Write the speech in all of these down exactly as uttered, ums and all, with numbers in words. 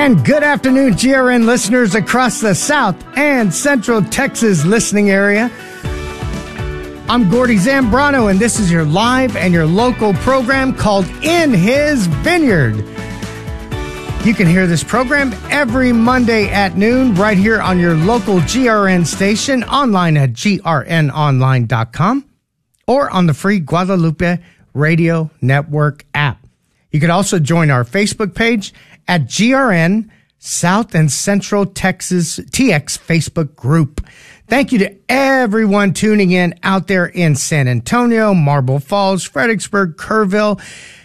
And good afternoon, G R N listeners across the South and Central Texas listening area. I'm Gordy Zambrano, and this is your live and your local program called In His Vineyard. You can hear this program every Monday at noon right here on your local G R N station, online at G R N online dot com, or on the free Guadalupe Radio Network app. You can also join our Facebook page at G R N South and Central Texas T X Facebook group. Thank you to everyone tuning in out there in San Antonio, Marble Falls, Fredericksburg, Kerrville,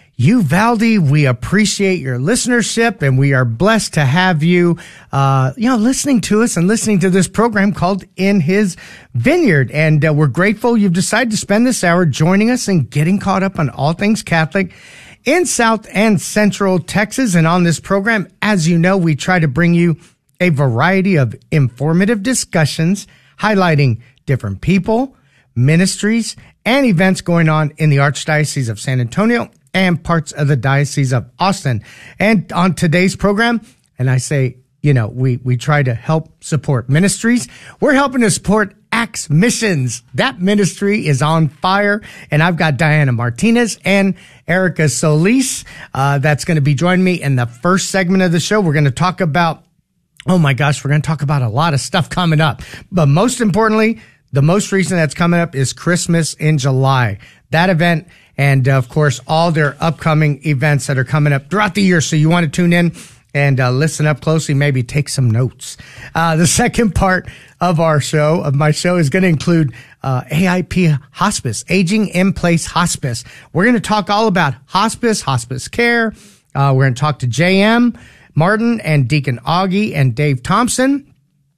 Uvalde. We appreciate your listenership, and we are blessed to have you, uh, you know, listening to us and listening to this program called In His Vineyard. And uh, we're grateful you've decided to spend this hour joining us and getting caught up on all things Catholic in South and Central Texas. And on this program, as you know, we try to bring you a variety of informative discussions highlighting different people, ministries, and events going on in the Archdiocese of San Antonio and parts of the Diocese of Austin. And on today's program, and I say, you know, we, we try to help support ministries. We're helping to support Acts Missions. That ministry is on fire. And I've got Diana Martinez and Erica Solis uh, that's going to be joining me in the first segment of the show. We're going to talk about, oh my gosh, we're going to talk about a lot of stuff coming up. But most importantly, the most recent that's coming up is Christmas in July. That event, and of course, all their upcoming events that are coming up throughout the year. So you want to tune in and uh, listen up closely, maybe take some notes. Uh, the second part of our show, of my show, is going to include uh, A I P Hospice, Aging in Place Hospice. We're going to talk all about hospice, hospice care. Uh, we're going to talk to J M Martin and Deacon Augie and Dave Thompson.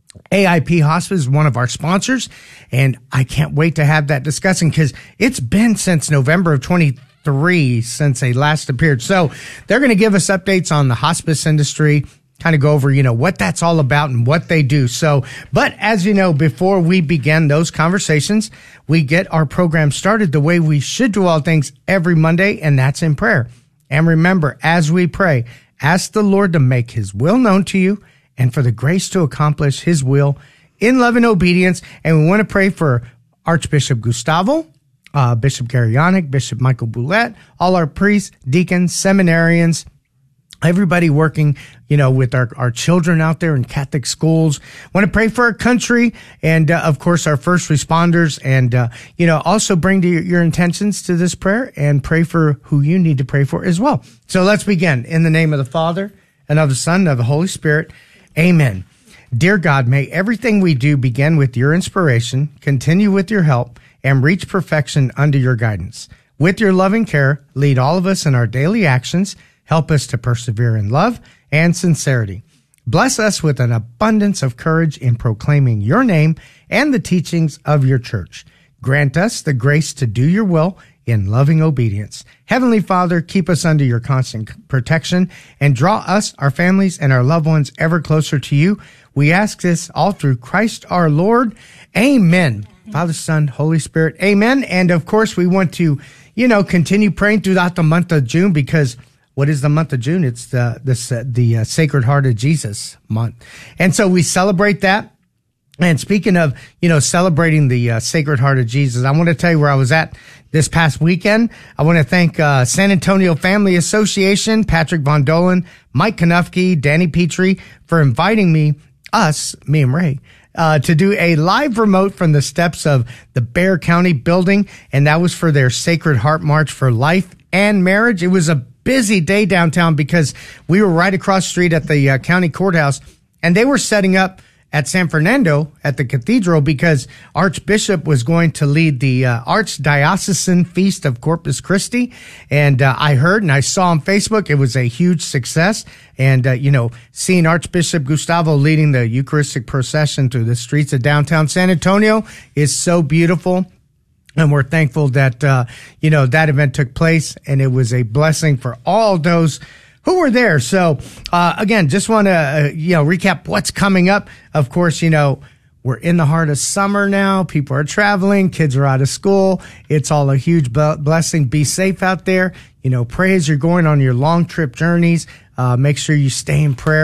A I P Hospice is one of our sponsors, and I can't wait to have that discussion because it's been since November of twenty-three since they last appeared. So they're going to give us updates on the hospice industry, kind of go over, you know, what that's all about and what they do. So, but as you know, before we begin those conversations, we get our program started the way we should do all things every Monday, and that's in prayer. And remember, as we pray, ask the Lord to make his will known to you and for the grace to accomplish his will in love and obedience. And we want to pray for Archbishop Gustavo, uh, Bishop Gary Yannick, Bishop Michael Boulette, all our priests, deacons, seminarians, everybody working, you know, with our, our children out there in Catholic schools. Want to pray for our country and, uh, of course, our first responders. And, uh, you know, also bring to your, your intentions to this prayer and pray for who you need to pray for as well. So let's begin. In the name of the Father and of the Son and of the Holy Spirit. Amen. Dear God, may everything we do begin with your inspiration, continue with your help, and reach perfection under your guidance. With your loving care, lead all of us in our daily actions. Help us to persevere in love and sincerity. Bless us with an abundance of courage in proclaiming your name and the teachings of your church. Grant us the grace to do your will in loving obedience. Heavenly Father, keep us under your constant protection and draw us, our families, and our loved ones ever closer to you. We ask this all through Christ our Lord. Amen. Father, Son, Holy Spirit. Amen. And of course, we want to, you know, continue praying throughout the month of June, because what is the month of June? It's the the, the uh, Sacred Heart of Jesus month. And so we celebrate that. And speaking of, you know, celebrating the uh, Sacred Heart of Jesus, I want to tell you where I was at this past weekend. I want to thank uh, San Antonio Family Association, Patrick Von Dolan, Mike Kanufke, Danny Petrie for inviting me, us, me and Ray, uh, to do a live remote from the steps of the Bexar County building. And that was for their Sacred Heart March for Life and Marriage. It was a busy day downtown because we were right across the street at the uh, county courthouse, and they were setting up at San Fernando at the cathedral because Archbishop was going to lead the uh, Archdiocesan Feast of Corpus Christi. And uh, I heard and I saw on Facebook it was a huge success. And, uh, you know, seeing Archbishop Gustavo leading the Eucharistic procession through the streets of downtown San Antonio is so beautiful. And we're thankful that, uh, you know, that event took place, and it was a blessing for all those who were there. So, uh, again, just want to, uh, you know, recap what's coming up. Of course, you know, we're in the heart of summer now. People are traveling. Kids are out of school. It's all a huge blessing. Be safe out there. You know, pray as you're going on your long trip journeys. Uh, make sure you stay in prayer.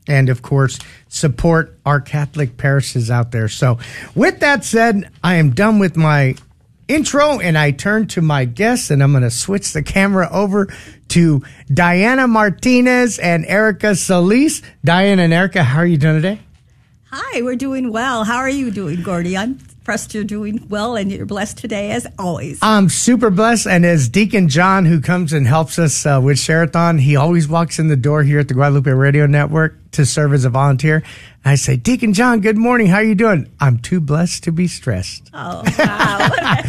and, of course, support our Catholic parishes out there. So with that said, I am done with my intro, and I turn to my guests, and I'm going to switch the camera over to Diana Martinez and Erica Solis. Diana and Erica, how are you doing today? Hi, we're doing well. How are you doing, Gordy? I'm impressed you're doing well, and you're blessed today, as always. I'm super blessed, and as Deacon John, who comes and helps us uh, with Share-a-thon, he always walks in the door here at the Guadalupe Radio Network to serve as a volunteer. And I say, Deacon John, good morning. How are you doing? I'm too blessed to be stressed. Oh, wow.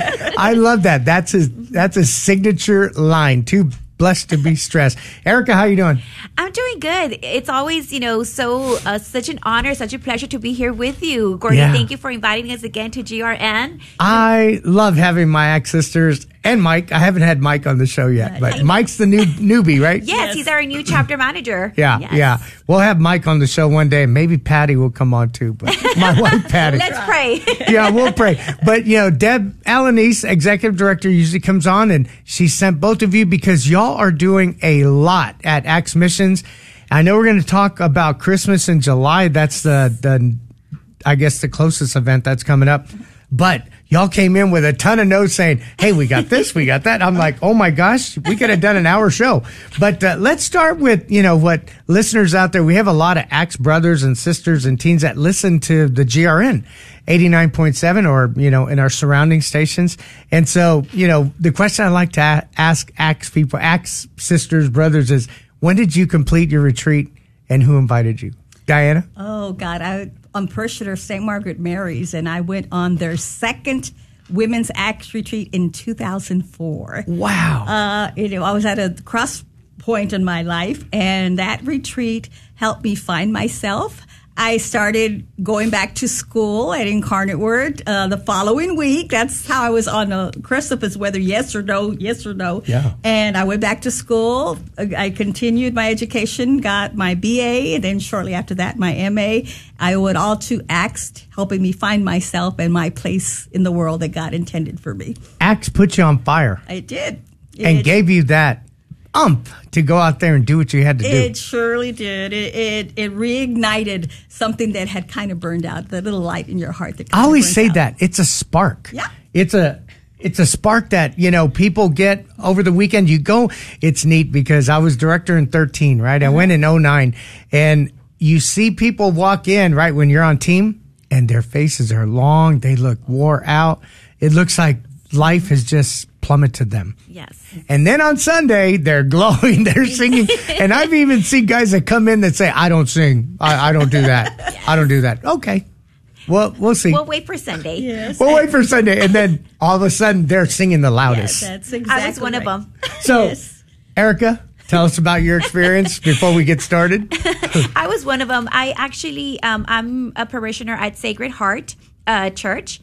I love that. That's his, that's a signature line, too blessed to be stressed. Erica, how you doing? I'm doing good. It's always, you know, so uh, such an honor, such a pleasure to be here with you. Gordy, Yeah. Thank you for inviting us again to G R N. I love having my ex sisters and Mike. I haven't had Mike on the show yet, but Mike's the new newbie, right? Yes, Yes. he's our new chapter manager. Yeah, Yes. yeah. We'll have Mike on the show one day. Maybe Patty will come on too, but my wife Patty. Let's pray. Yeah, we'll pray. But, you know, Deb Alanis, executive director, usually comes on, and she sent both of you because y'all are doing a lot at Acts Missions. I know we're going to talk about Christmas in July. That's the, the, I guess, the closest event that's coming up. But y'all came in with a ton of notes saying, hey, we got this, we got that. I'm like, oh my gosh, we could have done an hour show. But uh, let's start with, you know, what listeners out there, we have a lot of Acts brothers and sisters and teens that listen to the G R N eighty-nine point seven or, you know, in our surrounding stations. And so, you know, the question I like to a- ask Acts people, Acts sisters, brothers is, when did you complete your retreat and who invited you? Diana? Oh, God. I, I'm parishioner of Saint Margaret Mary's, and I went on their second Women's Acts retreat in two thousand four. Wow. Uh, you know, I was at a cross point in my life, and that retreat helped me find myself. I started going back to school at Incarnate Word uh, the following week. That's how I was on the precipice, whether yes or no, yes or no. Yeah. And I went back to school. I continued my education, got my B A, and then shortly after that, my M A. I owed it all to Acts, helping me find myself and my place in the world that God intended for me. Acts put you on fire I did. and It- gave you that ump to go out there and do what you had to do. It surely did. It, it it reignited something that had kind of burned out, the little light in your heart. That kind I always of burnt say out. that it's a spark. Yeah. It's a it's a spark that, you know, people get over the weekend. You go, it's neat because I was director in thirteen, right? I went in oh nine, and you see people walk in, right, when you're on team, and their faces are long. They look wore out. It looks like life has just plummeted them. Yes. And then on Sunday, they're glowing, they're singing. And I've even seen guys that come in that say, I don't sing. I, I don't do that. Yes. I don't do that. Okay. Well, we'll see. We'll wait for Sunday. Yes. We'll wait for Sunday. And then all of a sudden, they're singing the Yes, loudest. that's exactly I was one right. of them. So, Yes. Erica, tell us about your experience before we get started. I was one of them. I actually, um, I'm a parishioner at Sacred Heart uh, Church.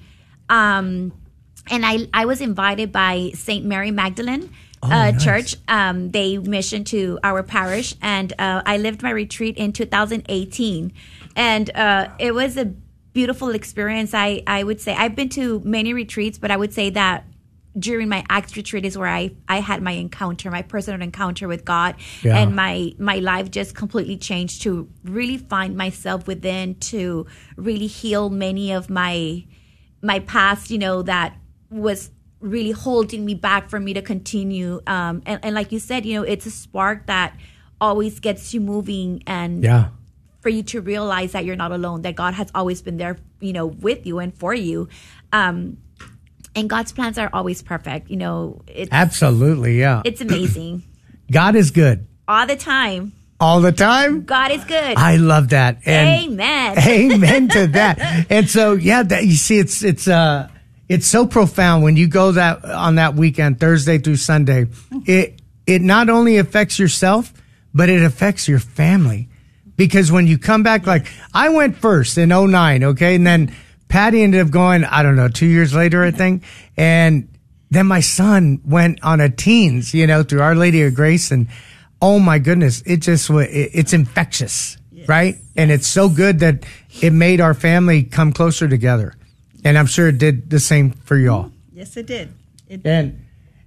Um, and I, I was invited by Saint Mary Magdalene uh, nice. Church. Um, they missioned to our parish, and uh, I lived my retreat in two thousand eighteen. And uh, it was a beautiful experience. I, I would say I've been to many retreats, but I would say that during my Acts retreat is where I, I had my encounter, my personal encounter with God. Yeah. And my, my life just completely changed to really find myself within, to really heal many of my my past, you know, that was really holding me back for me to continue. Um, and, and like you said, you know, it's a spark that always gets you moving, and Yeah. for you to realize that you're not alone, that God has always been there, you know, with you and for you. Um, and God's plans are always perfect. You know, it's, Absolutely. Yeah. it's amazing. God is good All the time. all the time. God is good. I love that. And Amen. Amen to that. And so, yeah, that you see, it's, it's, uh, it's so profound when you go that on that weekend, Thursday through Sunday. It it not only affects yourself, but it affects your family. Because when you come back, like I went first in oh nine, okay, and then Patty ended up going, I don't know, two years later, I think, and then my son went on a teens, you know, through Our Lady of Grace, and oh my goodness, it just wa- it, it's infectious, Yes. right? And it's so good that it made our family come closer together. And I'm sure it did the same for y'all. Yes, it did. It, And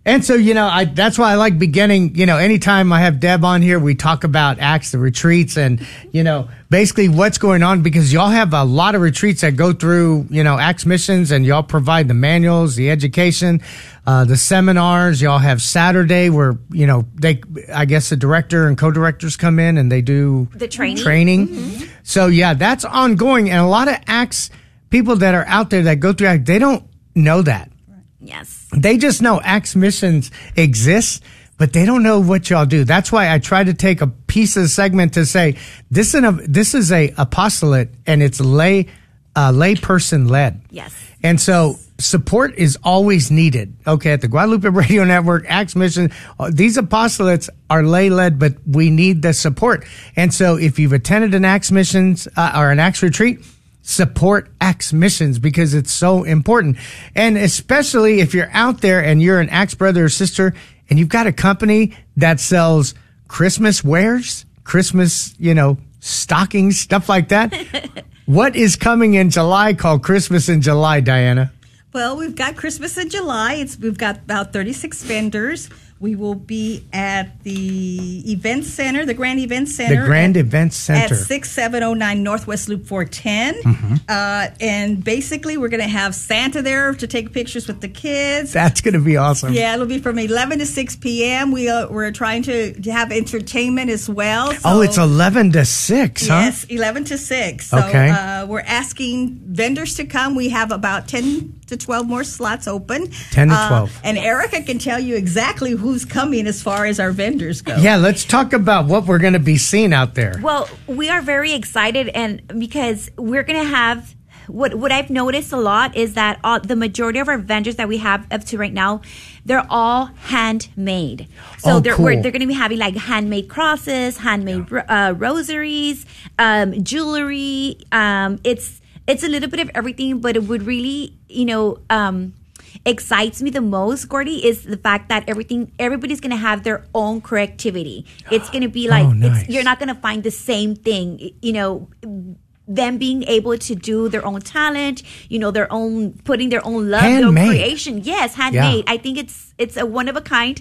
And so, you know, I, that's why I like beginning, you know, anytime I have Deb on here, we talk about Acts, the retreats, and, you know, basically what's going on, because y'all have a lot of retreats that go through, you know, Acts missions, and y'all provide the manuals, the education, uh, the seminars. Y'all have Saturday where, you know, they, I guess the director and co-directors come in and they do the training. training. Mm-hmm. So yeah, that's ongoing. And a lot of Acts people that are out there that go through Acts, they don't know that. Yes. They just know Acts missions exists, but they don't know what y'all do. That's why I try to take a piece of the segment to say this is a, this is a apostolate, and it's lay uh, lay person led. Yes. And so support is always needed. Okay, at the Guadalupe Radio Network, Acts Mission, uh, these apostolates are lay led, but we need the support. And so if you've attended an Acts missions uh, or an Acts retreat, support Acts missions, because it's so important. And especially if you're out there and you're an Acts brother or sister and you've got a company that sells Christmas wares, Christmas, you know, stockings, stuff like that. What is coming in July called Christmas in July, Diana? Well, we've got Christmas in July. It's we've got about thirty-six vendors. We will be at the event center, the Grand Event Center. The Grand at, Event Center. At sixty-seven oh nine Northwest Loop four ten. Mm-hmm. Uh, and basically, we're going to have Santa there to take pictures with the kids. That's going to be awesome. Yeah, it'll be from eleven to six p.m. We, uh, we're trying to, to have entertainment as well. So, oh, it's eleven to six, huh? Yes, eleven to six. So Okay. uh, we're asking vendors to come. We have about ten to twelve more slots open. ten to Uh, twelve. and Erica can tell you exactly who's coming as far as our vendors go. Yeah, let's talk about what we're going to be seeing out there. Well, we are very excited, and because we're going to have what what I've noticed a lot is that all, the majority of our vendors that we have up to right now, they're all handmade. So Oh, they're cool. we're, they're going to be having like handmade crosses, handmade uh, rosaries, um, jewelry. Um, it's it's a little bit of everything, but it would really, you know. Um, excites me the most, Gordy, is the fact that everything everybody's going to have their own creativity. It's going to be like Oh, nice. it's, you're not going to find the same thing, you know, them being able to do their own talent, you know, their own putting their own love, their Handmade. creation. Yes, handmade. Yeah. I think it's it's a one of a kind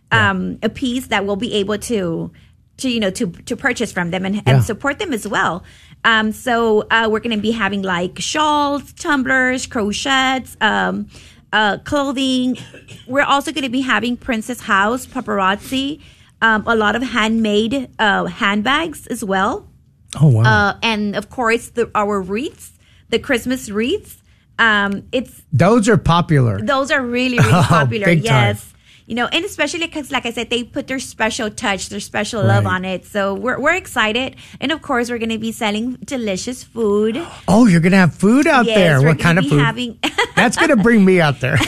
um a piece that we'll be able to to you know to to purchase from them and, Yeah. and support them as well. Um so uh we're going to be having like shawls, tumblers, crochets, um Uh, clothing. We're also going to be having Princess House, paparazzi, um, a lot of handmade uh, handbags as well. Oh, wow. Uh, and of course, the, our wreaths, the Christmas wreaths. Um, it's Those are popular. those are really, really Oh, popular. big time. Yes. You know, and especially because, like I said, they put their special touch, their special love Right. on it. So we're we're excited. And of course, we're going to be selling delicious food. Oh, you're going to have food out Yes, there. we're What kind gonna of be food? having That's going to bring me out there.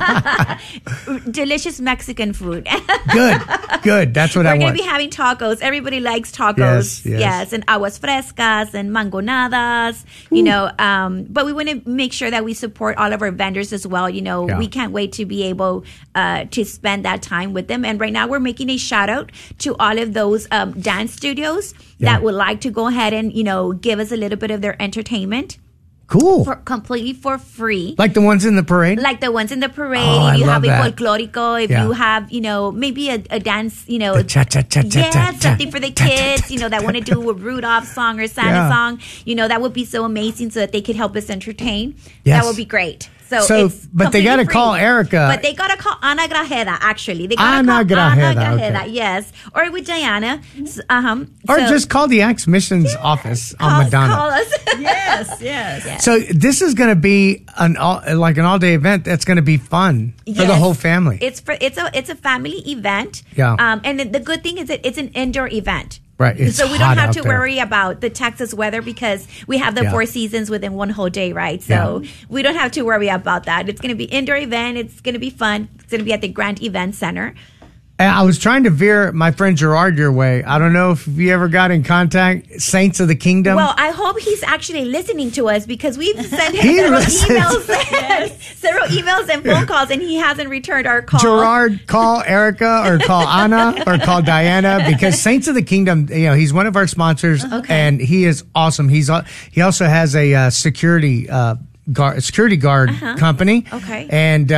delicious Mexican food. Good. Good. That's what We're I going want. to be having tacos. Everybody likes tacos. Yes, yes. and aguas frescas and mangonadas, you know. Um, but we want to make sure that we support all of our vendors as well. You know, Yeah. we can't wait to be able uh, to spend that time with them. And right now we're making a shout out to all of those um, dance studios Yeah. that would like to go ahead and, you know, give us a little bit of their entertainment Cool. for completely for free. Like the ones in the parade? Like the ones in the parade, Oh, I if you love have a that. folklorico, if Yeah. you have, you know, maybe a, a dance, you know, The cha-cha-cha-cha-cha-cha. yeah, something for the Cha-cha-cha. kids, you know, that want to do a Rudolph song or Santa Yeah. song, you know, that would be so amazing so that they could help us entertain. Yes. That would be great. So, So, it's but they completely gotta free. call Erica. But they gotta call Ana Grajeda, actually. They gotta Ana call Grajeda, Ana Grajeda, okay. yes. Or with Diana. Uh-huh. Or So, just call the Acts Missions office on call, Madonna. call us. Yes, yes. So this is going to be an all, like an all day event that's going to be fun for the Yes. whole family. It's for it's a it's a family event. Yeah. Um, and the good thing is that it's an indoor event. Right, it's so we hot don't have out to there. worry about the Texas weather because we have the Yeah. four seasons within one whole day, right? So Yeah. we don't have to worry about that. It's going to be indoor event. It's going to be fun. It's going to be at the Grand Event Center. And I was trying to veer my friend Gerard your way. I don't know if you ever got in contact, Saints of the Kingdom. Well, I hope he's actually listening to us because we've sent him He several listens. emails, several emails and phone calls, and he hasn't returned our call. Gerard, call Erica or call Anna or call Diana because Saints of the Kingdom, you know, he's one of our sponsors and he is awesome. He's al- he also has a uh, security uh, guard, security guard company. Okay. And uh,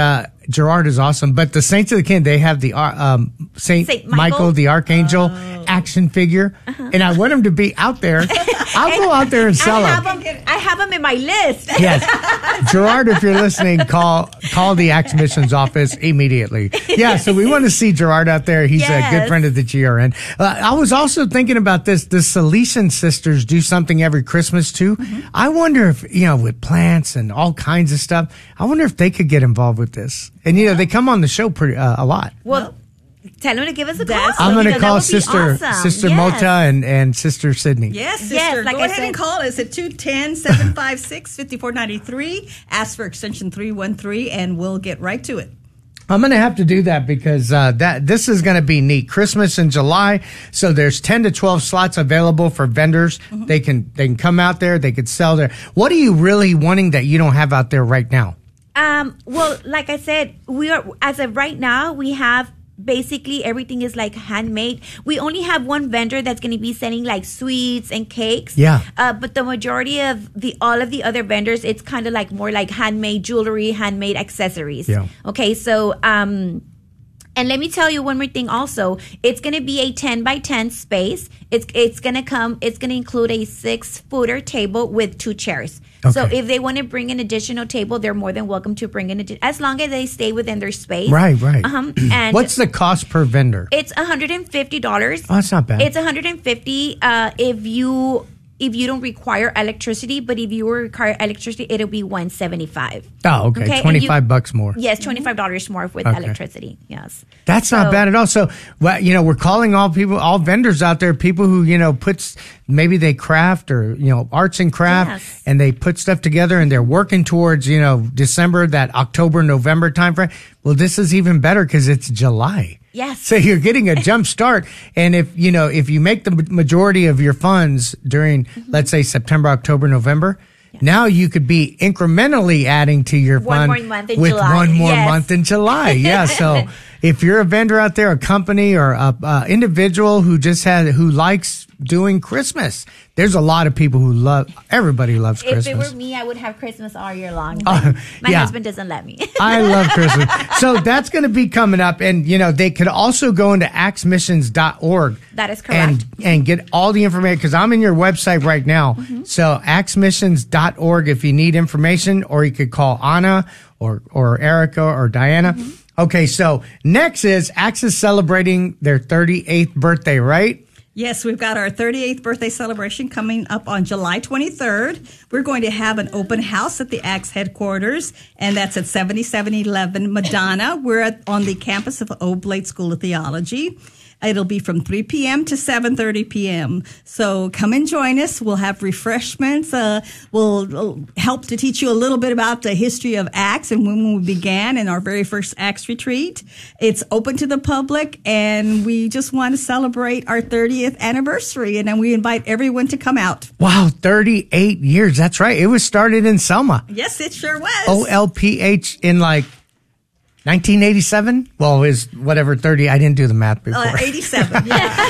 Gerard is awesome. But the Saints of the King, they have the uh, um, Saint, Saint Michael. Michael, the Archangel, Oh. action figure. Uh-huh. And I want him to be out there. I'll go out there and sell I have them. them. I have them in my list. Yes. Gerard, if you're listening, call call the Axe Missions office immediately. Yeah, so we want to see Gerard out there. He's Yes. a good friend of the G R N. Uh, I was also thinking about this. The Salesian sisters do something every Christmas too. Mm-hmm. I wonder if, you know, with plants and all kinds of stuff, I wonder if they could get involved with this. And, you know, they come on the show pretty uh, a lot. Well, tell them to give us a call. That's- I'm going to because that call would be Sister awesome. Sister Yes. Mota and, and Sister Sydney. Yes, sister. Yes, like Go I ahead said. and call us at two one zero, seven five six, five four nine three. Ask for extension three one three, and we'll get right to it. I'm going to have to do that because uh, that this is going to be neat. Christmas in July, so there's ten to twelve slots available for vendors. Mm-hmm. They can they can come out there. They could sell there. What are you really wanting that you don't have out there right now? Um, well, like I said, we are, as of right now, we have basically everything is like handmade. We only have one vendor that's going to be selling like sweets and cakes. Yeah. Uh, but the majority of the, all of the other vendors, it's kind of like more like handmade jewelry, handmade accessories. Yeah. Okay. So, um, and let me tell you one more thing also. It's going to be a ten by ten space. It's it's going to come, it's going to include a six footer table with two chairs. So Okay. if they want to bring an additional table, they're more than welcome to bring an additional, as long as they stay within their space. Right, right. Um, and What's the cost per vendor? it's one hundred fifty dollars. Oh, that's not bad. It's one hundred fifty dollars uh, if you if you don't require electricity, but if you require electricity, it'll be one hundred seventy-five dollars. Oh, okay, Okay, and twenty-five you- bucks more. Yes, twenty-five dollars more with Okay. electricity. Yes. That's not So- bad at all. So, well, you know, we're calling all people, all vendors out there, people who, you know, puts, maybe they craft or, you know, arts and craft, Yes. and they put stuff together and they're working towards, you know, December, that October, November timeframe. Well, this is even better because it's July. Yes. So you're getting a jump start. And if, you know, if you make the majority of your funds during, Mm-hmm. let's say September, October, November, now you could be incrementally adding to your One fund more month in with July. one more Yes. month in July. Yeah. So if you're a vendor out there, a company or a, a individual who just had, who likes doing Christmas, there's a lot of people who love, everybody loves If Christmas. it were me, I would have Christmas all year long. Uh, But my yeah. husband doesn't let me. I love Christmas. So that's going to be coming up. And, you know, they could also go into axe missions dot org. That is correct. And, and get all the information, because I'm in your website right now. Mm-hmm. So axe missions dot org if you need information, or you could call Anna or, or Erica or Diana. Mm-hmm. Okay, so next is Axe is celebrating their thirty-eighth birthday, right? Yes, we've got our thirty-eighth birthday celebration coming up on July twenty-third. We're going to have an open house at the Axe headquarters, and that's at seventy-seven eleven Madonna. We're at, on the campus of Oblate School of Theology. It'll be from three p.m. to seven thirty p.m. So come and join us. We'll have refreshments. Uh, we'll help to teach you a little bit about the history of Axe and when we began in our very first Axe retreat. It's open to the public, and we just want to celebrate our thirtieth anniversary, and then we invite everyone to come out. Wow, thirty-eight years. That's right. It was started in Selma. Yes, it sure was. O L P H in like nineteen eighty-seven? Well, is whatever thirty. I didn't do the math before. Uh, eighty-seven.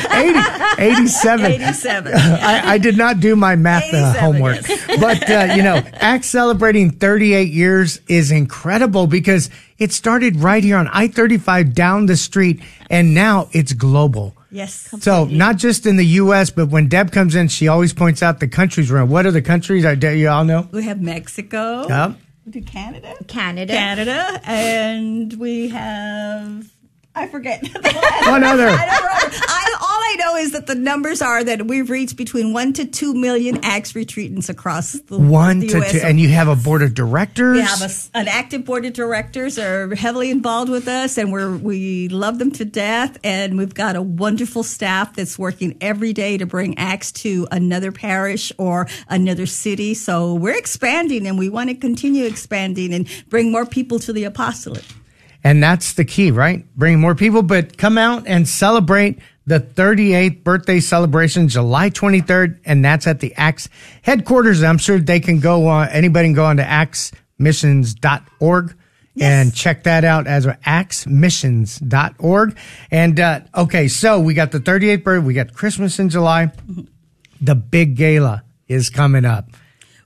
Yeah. eighty, eighty-seven. eighty-seven. I, I did not do my math uh, eighty-seven, homework. yes. But, uh, you know, Axe celebrating thirty-eight years is incredible because it started right here on I thirty-five down the street, and now it's global. Yes. So not just in the U S, but when Deb comes in, she always points out the countries we're in. What are the countries? Uh, do you all know? We have Mexico. Yep. We do Canada. Canada. Canada. And we have, I forget. One other. I don't remember. I, all I know is that the numbers are that we've reached between one to two million Axe retreatants across the, One the to U S. two. And you have a board of directors? We have a, an active board of directors are heavily involved with us, and we're we love them to death. And we've got a wonderful staff that's working every day to bring Axe to another parish or another city. So we're expanding, and we want to continue expanding and bring more people to the apostolate. And that's the key, right? Bring more people, but come out and celebrate the thirty-eighth birthday celebration, July twenty-third, and that's at the Axe headquarters. I'm sure they can go on, anybody can go on to axe missions dot org Yes. and check that out as axe missions dot org. And, uh, okay, so we got the thirty-eighth birthday, we got Christmas in July. The big gala is coming up.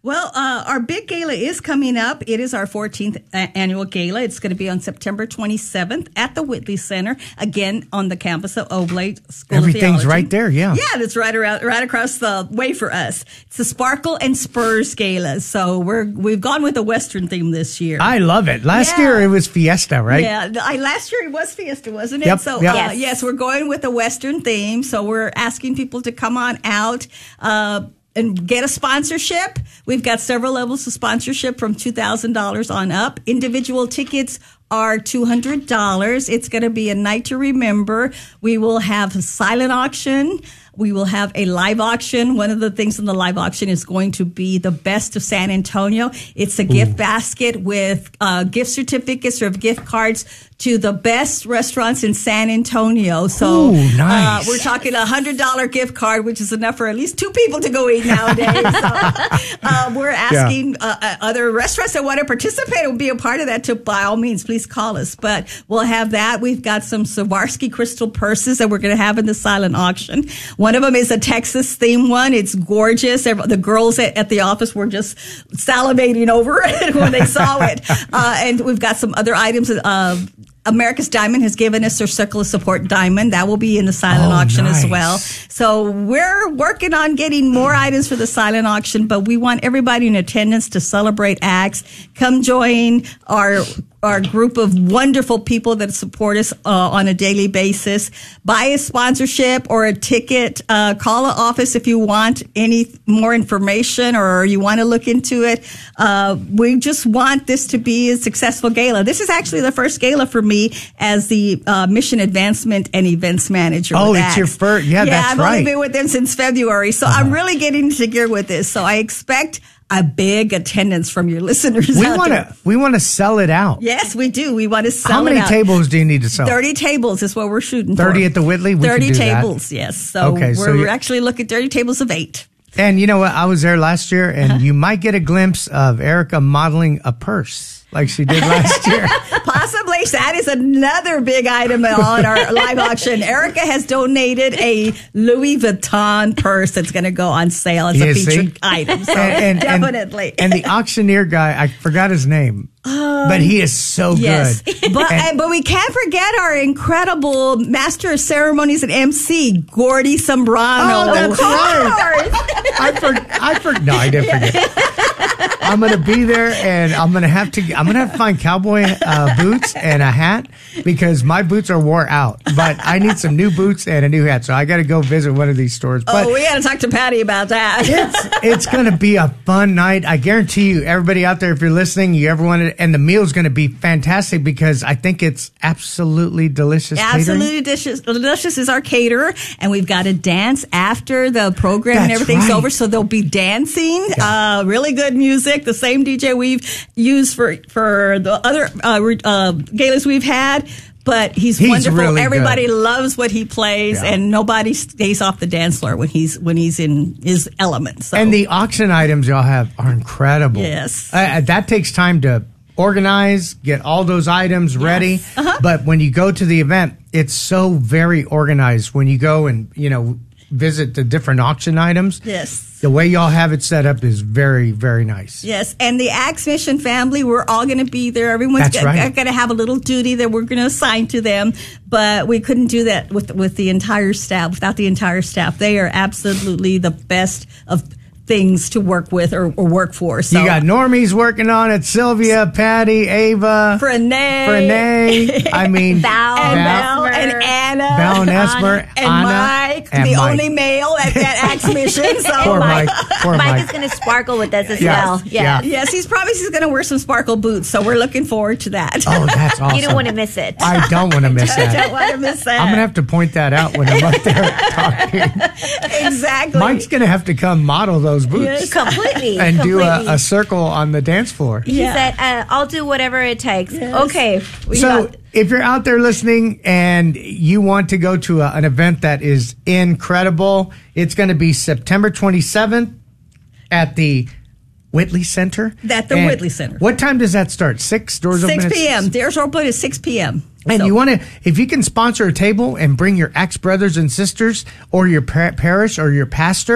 Well, uh, our big gala is coming up. It is our fourteenth a- annual gala. It's going to be on September twenty-seventh at the Whitley Center, again on the campus of Oblate School Everything's of Theology. right there, yeah. Yeah, that's right around, right across the way for us. It's the Sparkle and Spurs Gala. So we're we've gone with a Western theme this year. I love it. Last Yeah. year it was Fiesta, right? Yeah, I, last year it was Fiesta, wasn't it? Yep, So yep. Uh, Yes. yes, we're going with a Western theme. So we're asking people to come on out. Uh, And get a sponsorship. We've got several levels of sponsorship from two thousand dollars on up. Individual tickets are two hundred dollars. It's going to be a night to remember. We will have a silent auction. We will have a live auction. One of the things in the live auction is going to be the best of San Antonio. It's a gift basket with uh, gift certificates or gift cards to the best restaurants in San Antonio. So Ooh, nice. uh, we're talking a one hundred dollars gift card, which is enough for at least two people to go eat nowadays. So, uh, we're asking uh, uh, other restaurants that want to participate and be a part of that to, by all means, please call us. But we'll have that. We've got some Swarovski crystal purses that we're going to have in the silent auction. One of them is a Texas themed one. It's gorgeous. The girls at, at the office were just salivating over it when they saw it. Uh, and we've got some other items. Uh, America's Diamond has given us their Circle of Support Diamond. That will be in the silent Oh, auction nice. as well. So we're working on getting more items for the silent auction, but we want everybody in attendance to celebrate acts. Come join our our group of wonderful people that support us uh, on a daily basis. Buy a sponsorship or a ticket. Uh, call the office if you want any more information or you want to look into it. Uh, we just want this to be a successful gala. This is actually the first gala for me as the uh, mission advancement and events manager. Oh, with it's your ACTS. first- yeah, that's I've right. only been with them since February, so I'm really getting into gear with this. So I expect a big attendance from your listeners. We out want there. to we want to sell it out. Yes, we do. We want to sell How many it out. tables do you need to sell? thirty tables is what we're shooting for. thirty at the Whitley? We thirty could do that. tables, yes. So Okay, we're so you- actually looking at thirty tables of eight. And you know what? I was there last year, and Uh-huh. you might get a glimpse of Erica modeling a purse like she did last year. Possibly. That is another big item on our live auction. Erica has donated a Louis Vuitton purse that's going to go on sale as a You see? featured item. So And- and- and- definitely. And, the auctioneer guy, I forgot his name, but he is so Yes, good. but And- and, but we can't forget our incredible master of ceremonies and M C, Gordy Sombrano. Oh, that's right. I for, I for, no, I didn't forget. I'm gonna be there, and I'm gonna have to. I'm gonna have to find cowboy uh, boots and a hat because my boots are wore out. But I need some new boots and a new hat, so I got to go visit one of these stores. But Oh, we got to talk to Patty about that. it's it's gonna be a fun night. I guarantee you, everybody out there, if you're listening, you ever wanted, and the meal's gonna be fantastic because I think it's absolutely delicious. catering. Absolutely delicious. Delicious is our caterer, and we've got a dance after the program and That's everything's right. over. So there'll be dancing, uh, really good music. The same D J we've used for for the other uh, re- uh, galas we've had. But he's, He's wonderful. really Everybody good. loves what he plays, Yeah. and nobody stays off the dance floor when he's when he's in his element. So. And the auction items y'all have are incredible. Yes. Uh, that takes time to organize, get all those items ready. Uh-huh. But when you go to the event, it's so very organized. When you go and, you know, visit the different auction items. Yes. The way y'all have it set up is very, very nice. Yes, and the Axe Mission family, we're all going to be there. Everyone's That's right. going to have a little duty that we're going to assign to them, but we couldn't do that with with the entire staff, without the entire staff. They are absolutely the best of things to work with or, or work for. So You got Normie's working on it, Sylvia, Patty, Ava, Renee, Renee. I mean, Val. and Val, Val and Anna, Val and Esmer, and Anna, Mike, and the Mike. only male at, at Axe Mission. So Poor Mike. Poor Mike, Mike. is going to sparkle with us as Yes. well. Yeah. Yeah. Yes, he's promised he's going to wear some sparkle boots. So we're looking forward to that. Oh, that's awesome. You don't want to miss it. I don't want to miss I that. don't want to miss that. I'm gonna have to point that out when I'm up there talking. exactly. Mike's gonna have to come model those boots Yes. Completely. and do completely. a, a circle on the dance floor. He Yeah. said, uh, I'll do whatever it takes. Okay. We So got- if you're out there listening and you want to go to a, an event that is incredible, it's going to be September twenty-seventh at the Whitley Center. At the And Whitley Center. What time does that start? Six doors open. six at p.m. Doors open at six p.m. And So- you want to, if you can sponsor a table and bring your ex brothers and sisters or your par- parish or your pastor,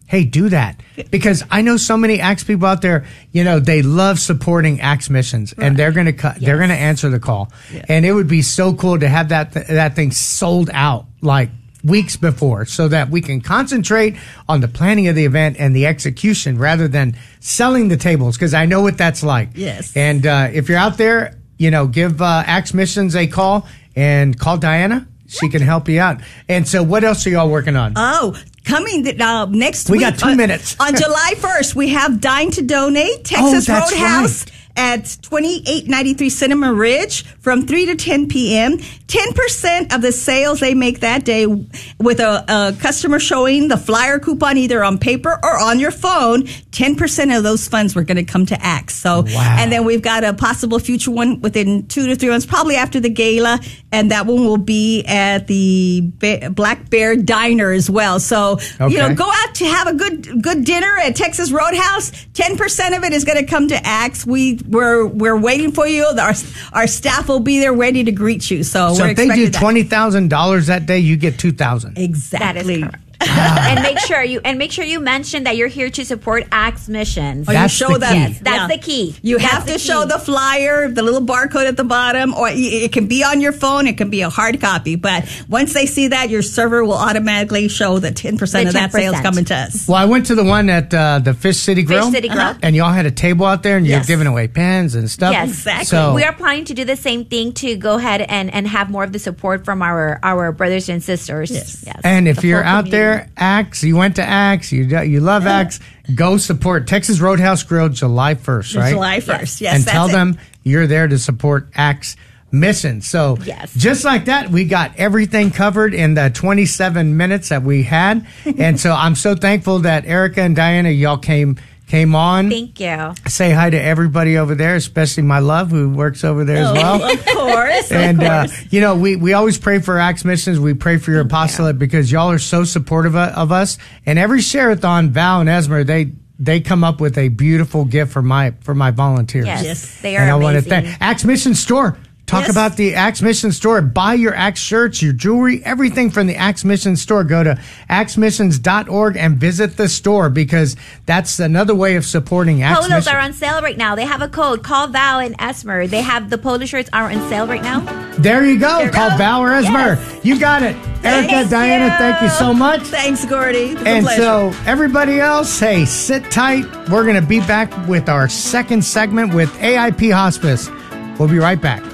hey, do that. Because I know so many Acts people out there, you know, they love supporting Acts missions, right. and they're going to cut, yes. they're going to answer the call. Yeah. And it would be so cool to have that, th- that thing sold out like weeks before so that we can concentrate on the planning of the event and the execution rather than selling the tables. Cause I know what that's like. Yes. And, uh, if you're out there, you know, give, uh, Acts Missions a call and call Diana. She can help you out. And so what else are y'all working on? Oh, coming uh, next we week. We got two uh, minutes. On July first, we have Dine to Donate, Texas oh, that's Roadhouse. Right. At twenty-eight ninety-three Cinema Ridge from three to ten p.m. ten percent of the sales they make that day with a, a customer showing the flyer coupon either on paper or on your phone, ten percent of those funds were going to come to Acts. So, wow. And then we've got a possible future one within two to three months, probably after the gala. And that one will be at the Ba- Black Bear Diner as well. So, okay. you know, go out to have a good good dinner at Texas Roadhouse. ten percent of it is going to come to Acts. We We're we're waiting for you. Our our staff will be there ready to greet you. So, so we're if they do that. twenty thousand dollars that day, you get two thousand. Exactly. That is correct. and make sure you and make sure you mention that you're here to support Acts Missions. Or you show the them. key. Yes, that's yeah. the key. You that's have to key. show the flyer, the little barcode at the bottom, or it can be on your phone. It can be a hard copy. But once they see that, your server will automatically show that ten percent of that sales coming to us. Well, I went to the one at uh, the Fish City Grill. Fish City Grill. Uh-huh. And y'all had a table out there, and Yes. you're giving away pens and stuff. Yes, exactly. So, we are planning to do the same thing to go ahead and, and have more of the support from our, our brothers and sisters. Yes. yes and if the you're whole out there, Acts, you went to Acts, you you love Acts, go support Texas Roadhouse Grill July first, right? July first, yes. and that's tell it. them you're there to support Acts Mission. So Yes. just like that, we got everything covered in the twenty-seven minutes that we had. And so I'm so thankful that Erica and Diana, y'all came came on. Thank you. Say hi to everybody over there, especially my love who works over there as Oh, well. Of course. And, of uh, course. you know, we, we always pray for Acts Missions. We pray for your apostolate because y'all are so supportive of, of us. And every share-a-thon, Val and Esmer, they, they come up with a beautiful gift for my, for my volunteers. Yes, Yes. they are And I want to amazing. thank Acts Mission Store. Talk Yes. about the Acts Mission Store. Buy your Acts shirts, your jewelry, everything from the Acts Mission Store. Go to acts missions dot org and visit the store because that's another way of supporting Acts Polos Mission. are on sale right now. They have a code. Call Val and Esmer. They have the polo shirts are on sale right now. There you go. There you Call go. Val or Esmer. Yes. You got it. Erica, Thank Diana, you. thank you so much. Thanks, Gordy. It was a And pleasure. so, everybody else, hey, sit tight. We're going to be back with our second segment with A I P Hospice. We'll be right back.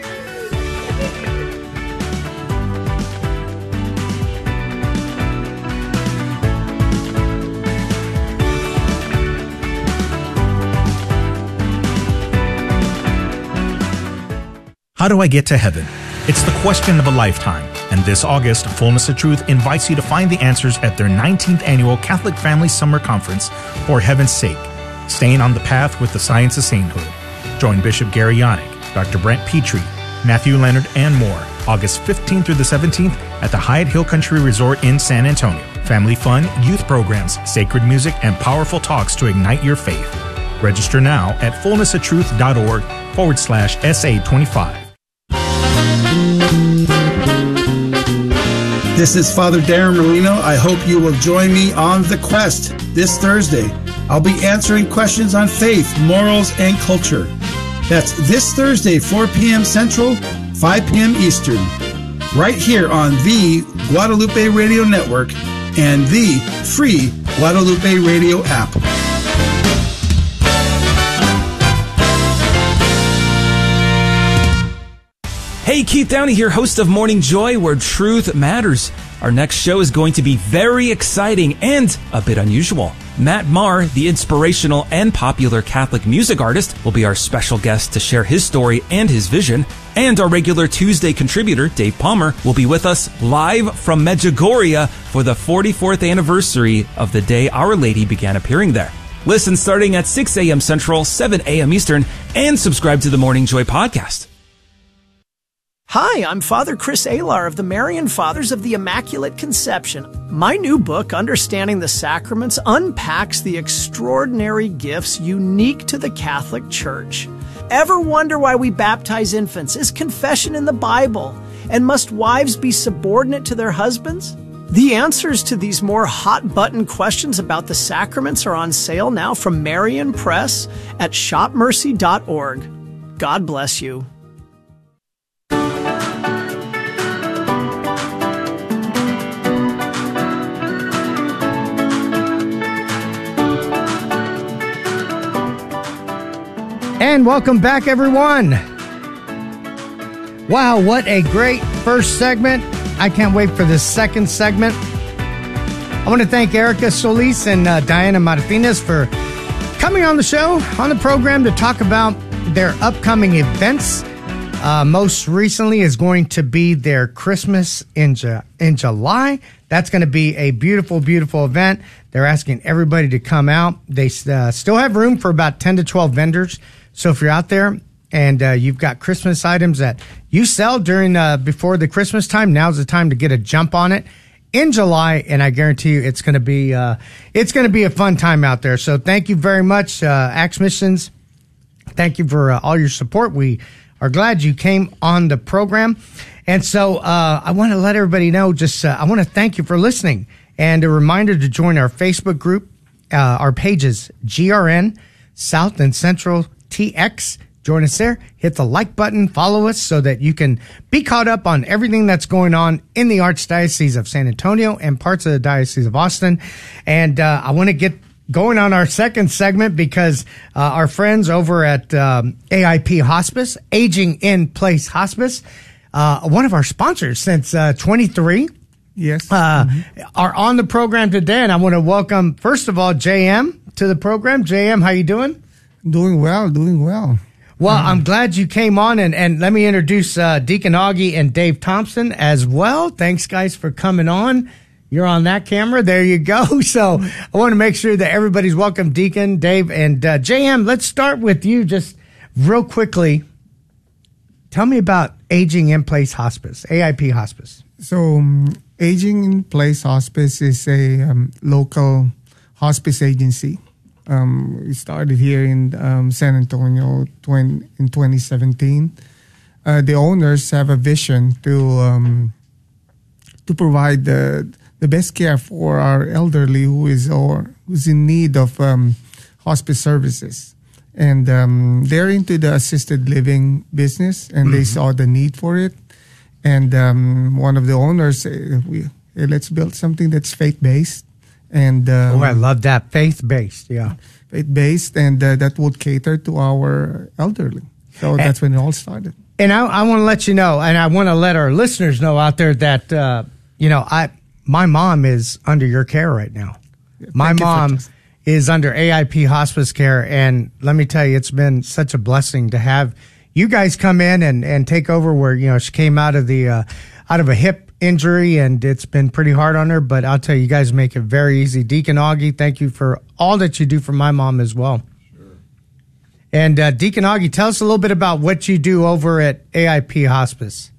How do I get to heaven? It's the question of a lifetime, and this August, Fullness of Truth invites you to find the answers at their nineteenth Annual Catholic Family Summer Conference, For Heaven's Sake, Staying on the Path with the Science of Sainthood. Join Bishop Gary Yannick, Doctor Brent Petrie, Matthew Leonard, and more, August fifteenth through the seventeenth at the Hyatt Hill Country Resort in San Antonio. Family fun, youth programs, sacred music, and powerful talks to ignite your faith. Register now at fullness of truth dot org forward slash S A twenty-five. This is Father Darren Merlino. I hope you will join me on The Quest this Thursday. I'll be answering questions on faith, morals, and culture. That's this Thursday, four p.m. Central, five p.m. Eastern, right here on the Guadalupe Radio Network and the free Guadalupe Radio app. Hey, Keith Downey here, host of Morning Joy, where truth matters. Our next show is going to be very exciting and a bit unusual. Matt Maher, the inspirational and popular Catholic music artist, will be our special guest to share his story and his vision. And our regular Tuesday contributor, Dave Palmer, will be with us live from Medjugorje for the forty-fourth anniversary of the day Our Lady began appearing there. Listen starting at six a.m. Central, seven a.m. Eastern, and subscribe to the Morning Joy podcast. Hi, I'm Father Chris Alar of the Marian Fathers of the Immaculate Conception. My new book, Understanding the Sacraments, unpacks the extraordinary gifts unique to the Catholic Church. Ever wonder why we baptize infants? Is confession in the Bible? And must wives be subordinate to their husbands? The answers to these more hot-button questions about the sacraments are on sale now from Marian Press at shop mercy dot org. God bless you. And welcome back, everyone. Wow, what a great first segment. I can't wait for the second segment. I want to thank Erica Solis and uh, Diana Martinez for coming on the show, on the program, to talk about their upcoming events. Uh, most recently is going to be their Christmas in, Ju- in July. That's going to be a beautiful, beautiful event. They're asking everybody to come out. They uh, still have room for about ten to twelve vendors. So if you're out there and uh, you've got Christmas items that you sell during uh, before the Christmas time, now's the time to get a jump on it in July, and I guarantee you it's going to be uh, it's going to be a fun time out there. So thank you very much, uh, Acts Missions. Thank you for uh, all your support. We are glad you came on the program, and so uh, I want to let everybody know. Just uh, I want to thank you for listening, and a reminder to join our Facebook group. Uh, our pages G R N South and Central T X. Join us there. Hit the like button. Follow us so that you can be caught up on everything that's going on in the Archdiocese of San Antonio and parts of the Diocese of Austin. And uh, I want to get going on our second segment because uh, our friends over at um, A I P Hospice, Aging in Place Hospice, uh, one of our sponsors since uh, twenty-three, yes, uh, mm-hmm. are on the program today. And I want to welcome, first of all, J M to the program. J M, how you doing? Doing well, doing well. Well, um, I'm glad you came on, and, and let me introduce uh, Deacon Augie and Dave Thompson as well. Thanks, guys, for coming on. You're on that camera. There you go. So I want to make sure that everybody's welcome, Deacon, Dave, and uh, J M. Let's start with you just real quickly. Tell me about Aging in Place Hospice, A I P Hospice. So um, Aging in Place Hospice is a um, local hospice agency. Um, we started here in um, San Antonio twenty, in twenty seventeen. Uh, the owners have a vision to um, to provide the the best care for our elderly who is or who's in need of um, hospice services, and um, they're into the assisted living business, and mm-hmm. they saw the need for it. And um, one of the owners said, "We hey, let's build something that's faith based." And um, oh, I love that, faith-based, yeah, faith-based, and uh, that would cater to our elderly. So and, that's when it all started. And I, I want to let you know, and I want to let our listeners know out there that uh, you know, I my mom is under your care right now. Yeah, my mom is under A I P Hospice care, and let me tell you, it's been such a blessing to have you guys come in and, and take over. Where you know she came out of the uh, out of a hip injury, and it's been pretty hard on her, but I'll tell you, you guys make it very easy. Deacon Augie, thank you for all that you do for my mom as well. Sure. And uh, Deacon Augie, tell us a little bit about what you do over at A I P Hospice.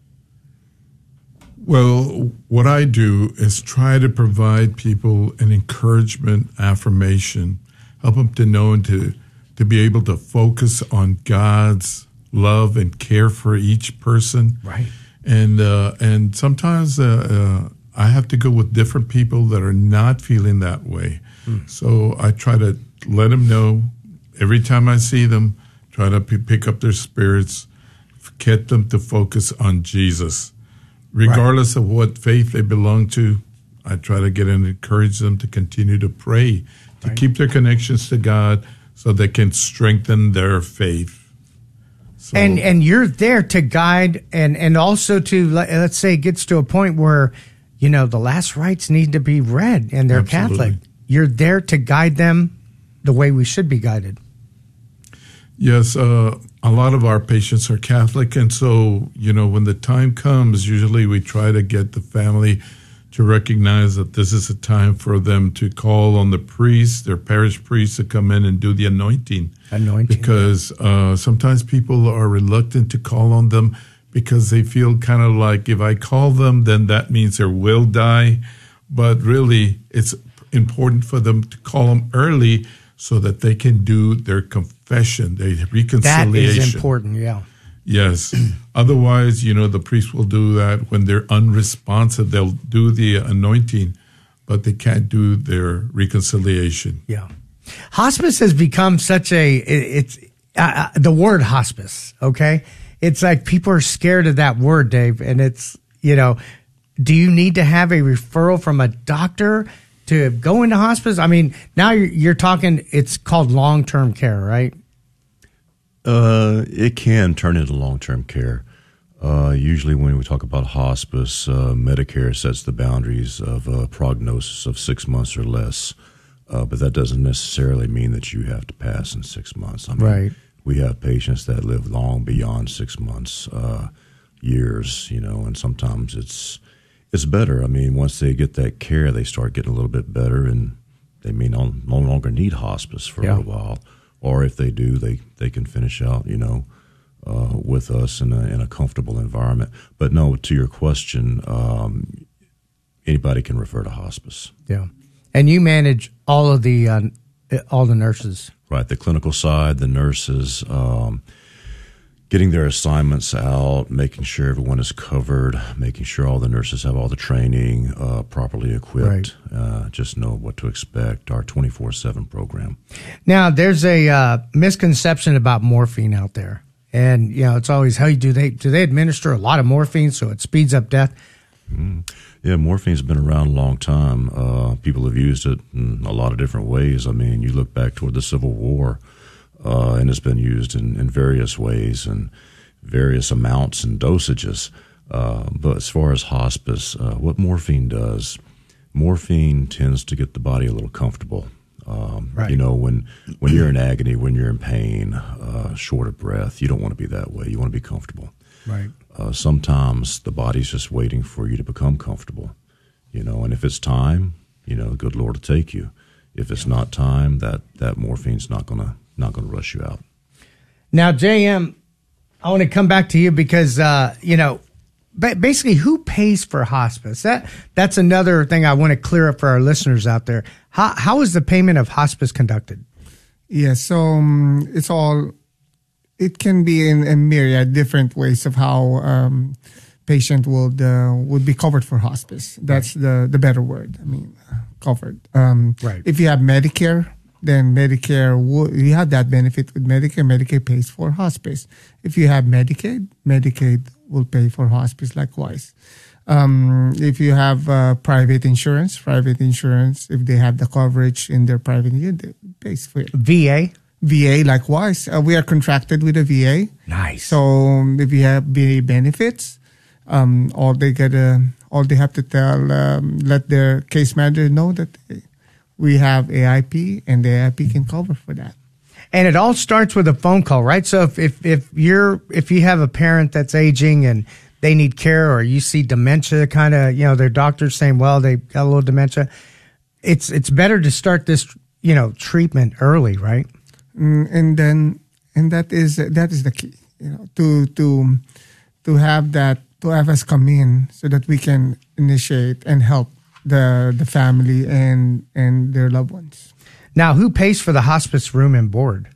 Well, what I do is try to provide people an encouragement, affirmation, help them to know and to, to be able to focus on God's love and care for each person. Right. And uh, and sometimes uh, uh, I have to go with different people that are not feeling that way. Mm. So I try to let them know every time I see them, try to p- pick up their spirits, get them to focus on Jesus. Regardless right. of what faith they belong to, I try to get and encourage them to continue to pray, to right. keep their connections to God so they can strengthen their faith. So, and and you're there to guide and, and also to, let's say, it gets to a point where, you know, the last rites need to be read and they're absolutely. Catholic. You're there to guide them the way we should be guided. Yes, uh, a lot of our patients are Catholic, and so, you know, when the time comes, usually we try to get the family to recognize that this is a time for them to call on the priest, their parish priest, to come in and do the anointing. Anointing. Because uh, sometimes people are reluctant to call on them because they feel kind of like if I call them, then that means their will die. But really, it's important for them to call them early so that they can do their confession, their reconciliation. That is important, yeah. Yes. Otherwise, you know, the priest will do that when they're unresponsive. They'll do the anointing, but they can't do their reconciliation. Yeah. Hospice has become such a, it, it's uh, the word hospice, okay? It's like people are scared of that word, Dave. And it's, you know, do you need to have a referral from a doctor to go into hospice? I mean, now you're, you're talking, it's called long-term care, right? Uh, it can turn into long-term care. Uh, usually when we talk about hospice, uh, Medicare sets the boundaries of a prognosis of six months or less. Uh, but that doesn't necessarily mean that you have to pass in six months. I mean, right. We have patients that live long beyond six months, uh, years, you know, and sometimes it's it's better. I mean, once they get that care, they start getting a little bit better, and they may no, no longer need hospice for yeah. a little while. Or if they do, they, they can finish out, you know, uh, with us in a, in a comfortable environment. But no, to your question, um, anybody can refer to hospice. Yeah. And you manage all of the uh, all the nurses. Right, the clinical side, the nurses, um, getting their assignments out, making sure everyone is covered, making sure all the nurses have all the training, uh, properly equipped, right. uh, just know what to expect, our twenty-four seven program. Now, there's a uh, misconception about morphine out there. And, you know, it's always, how do they, do they administer a lot of morphine so it speeds up death? Mm. Yeah, morphine's been around a long time. Uh, people have used it in a lot of different ways. I mean, you look back toward the Civil War, uh, and it's been used in, in various ways and various amounts and dosages. Uh, but as far as hospice, uh, what morphine does, morphine tends to get the body a little comfortable. Um, right. You know, when when you're in agony, when you're in pain, uh, short of breath, you don't want to be that way. You want to be comfortable. Right. Uh, sometimes the body's just waiting for you to become comfortable, you know, and if it's time, you know, the good Lord will take you. If it's not time, that, that morphine's not gonna not gonna rush you out. Now, J M, I want to come back to you because uh, you know, basically, who pays for hospice? That that's another thing I want to clear up for our listeners out there. How how is the payment of hospice conducted? Yeah, so um, it's all. It can be in a myriad different ways of how um, patient would uh, would be covered for hospice. That's right. the the better word. I mean, uh, covered. Um, right. If you have Medicare, then Medicare will, you have that benefit with Medicare. Medicare pays for hospice. If you have Medicaid, Medicaid will pay for hospice likewise. Um, if you have uh, private insurance, private insurance, if they have the coverage in their private, it pays for it. V A. V A, likewise. Uh, we are contracted with a V A. Nice. So um, if you have V A benefits, um, all they get, uh, all they have to tell, um, let their case manager know that they, we have A I P, and the A I P can cover for that. And it all starts with a phone call, right? So if if if you're if you have a parent that's aging and they need care, or you see dementia, kind of, you know, their doctor's saying, well, they got a little dementia, it's it's better to start this, you know, treatment early, right? Mm, and then, and that is that is the key, you know, to to to have that to have us come in so that we can initiate and help the the family and and their loved ones. Now, who pays for the hospice room and board?